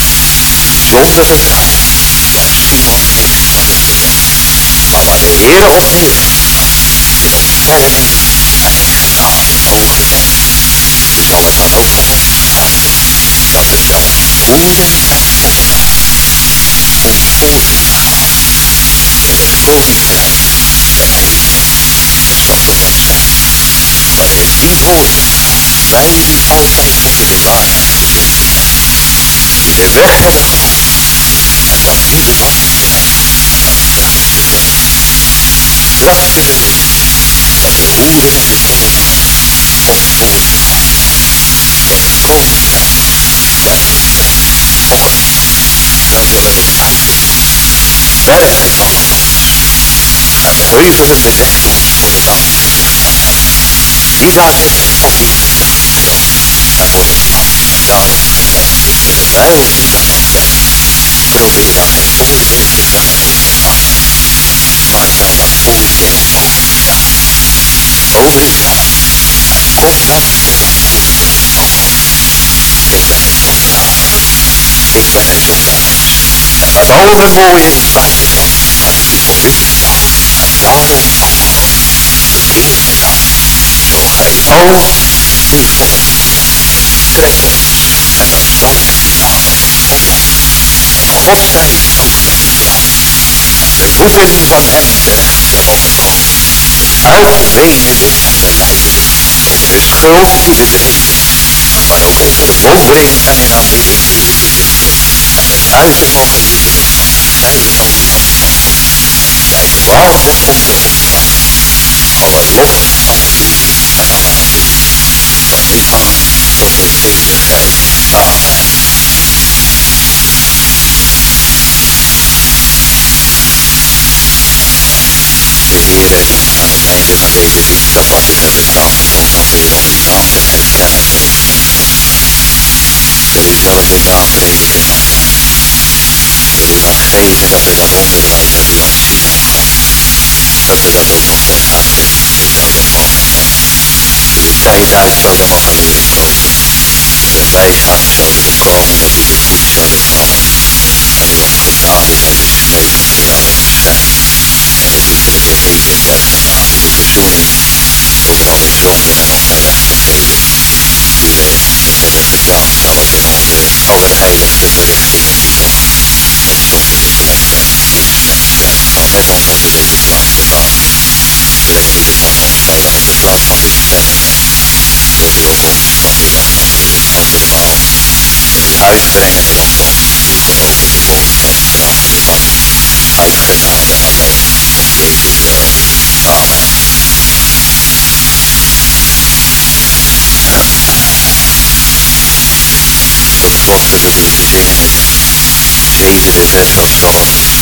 heerlijkheid waar Simon heen zal leiden. Maar waar de Heere op neerziet, in ontferming en in genade overweg, zal het dan ook nog eens blijken dat het zelfs mooi en wonderbaar goed voor zich gaat in het koninkrijk der hemelen. Er staat toch opzij, waarin die voor zich gaat, zij die altijd onder de waarheid gezeten zijn, die de weg hebben gevonden en van ieder nog niet weten wat ze moeten doen. Straks zullen we zien dat de hoerende koningen ook voor zich gaan krijgen in het koninkrijk der hemelen. Mooi, dat zullen we straks zien. Werkelijk alleszins, een heugelijke dag voor de ganse heerschappij. Wie daar zitten op die gunstige troon en voor het lam getuigen in de weldoener van God, zullen die dan geen voorwerpen zullen overvallen, maar zal dat voor zich komen staan. O ja, en ook dan zullen woorden van God. Ik ben een zondaar, ik ben een zondares. En met al mijn mooie bezem had ik u voor u gesteld. En daarom, o God, verdient ge dat. Zo gij ook uw volk rechtens en dat zoonsignaal op ons. En God zij ook met u allen. En de boeken van einde zullen openbaar. Uitnemende en beleidende over de schuld die bedreven is. Maar ook in bewondering en in aanbidding voor de Heere. En de ruiten mogen leren. Zij mooie engelen Gods. Zij dwaalten onder ons allen. Alle lof, alle eer en alle aanbidding. Van nu aan tot in eeuwigheid. Amen. De Heere die aan het einde van deze dinsdag wat u hebben gehad, ook nog weer onder uw handen herkennen geven en toestaan. Wil u zelfs de gaafheden van God. Wil u dat geven dat we dat onderwijzen die ons zeer komt. Dat we dat ook nog met harte liefde zouden volgen. Uw tijd uit zouden mogen leren komen. De wijsheid zouden bekomen dat u tegemoet zouden komen. En u om genade zouden smeken voor alles. En dat u voor de eeuwig der genade, de verzoening over alle zonden en ongerechtigheden, u in hebben gesteld zoals in onze allerheiligste verrichtingen die nog met zonde bevlekt zijn in deze mensheid. Maar hem om onze levenslang te maken. Brengt u het aan ons vijanden het land van de stervenden. Wilt u ook ons van de onbekeerde andermaal bij u huis brengen in ons uw gelovige volk met hetzelfde gemak. Uit genade alleen, om Jezus willen. Amen. Amen. Tot slot zullen we even zingen het zevende vers van Psalm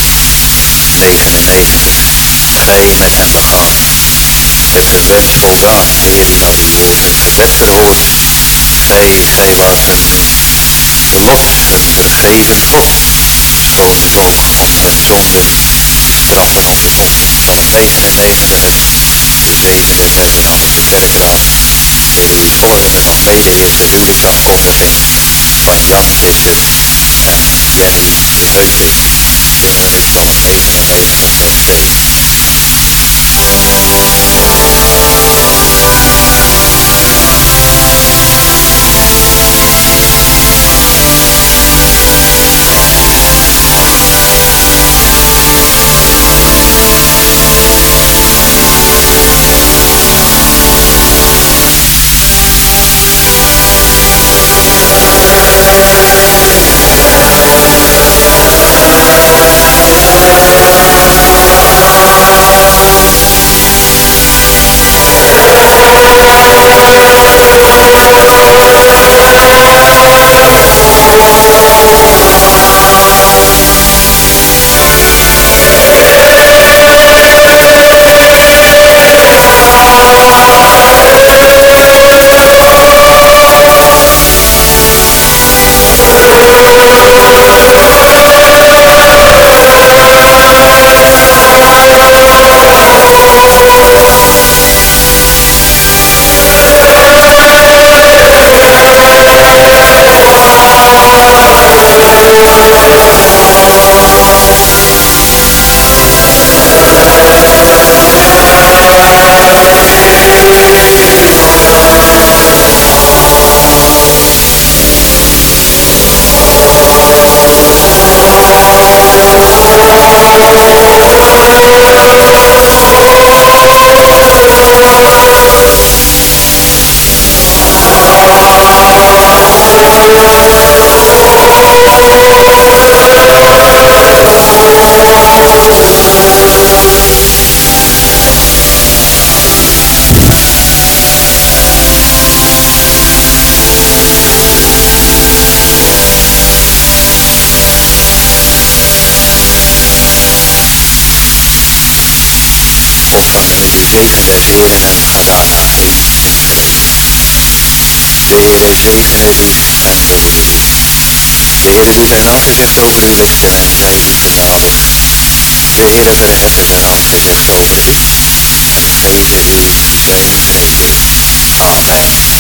99. Reine en begaan. Het gebed voldaan, Heer, aan uw woord. Het gebed verhoord. Gij waarschuwt. Lot een vergeven God. Schoon genoeg om zijn zonden te straffen ondervond. Psalm 99, de zevende vers en anders de kerkraad. Wil u vanmorgen nog meelezen de gezangopvoering van Jan Visser en Jenny de Heuving. Zingen we Psalm 99 vers 7. zegen des Heren en ga daarna heen in vrede. De Heere zegene u en behoede u. De Heere doet zijn aangezicht over u lichten en zij u genadig. De Heere verheffen zijn aangezicht over u en geven u zijn vrede. Amen.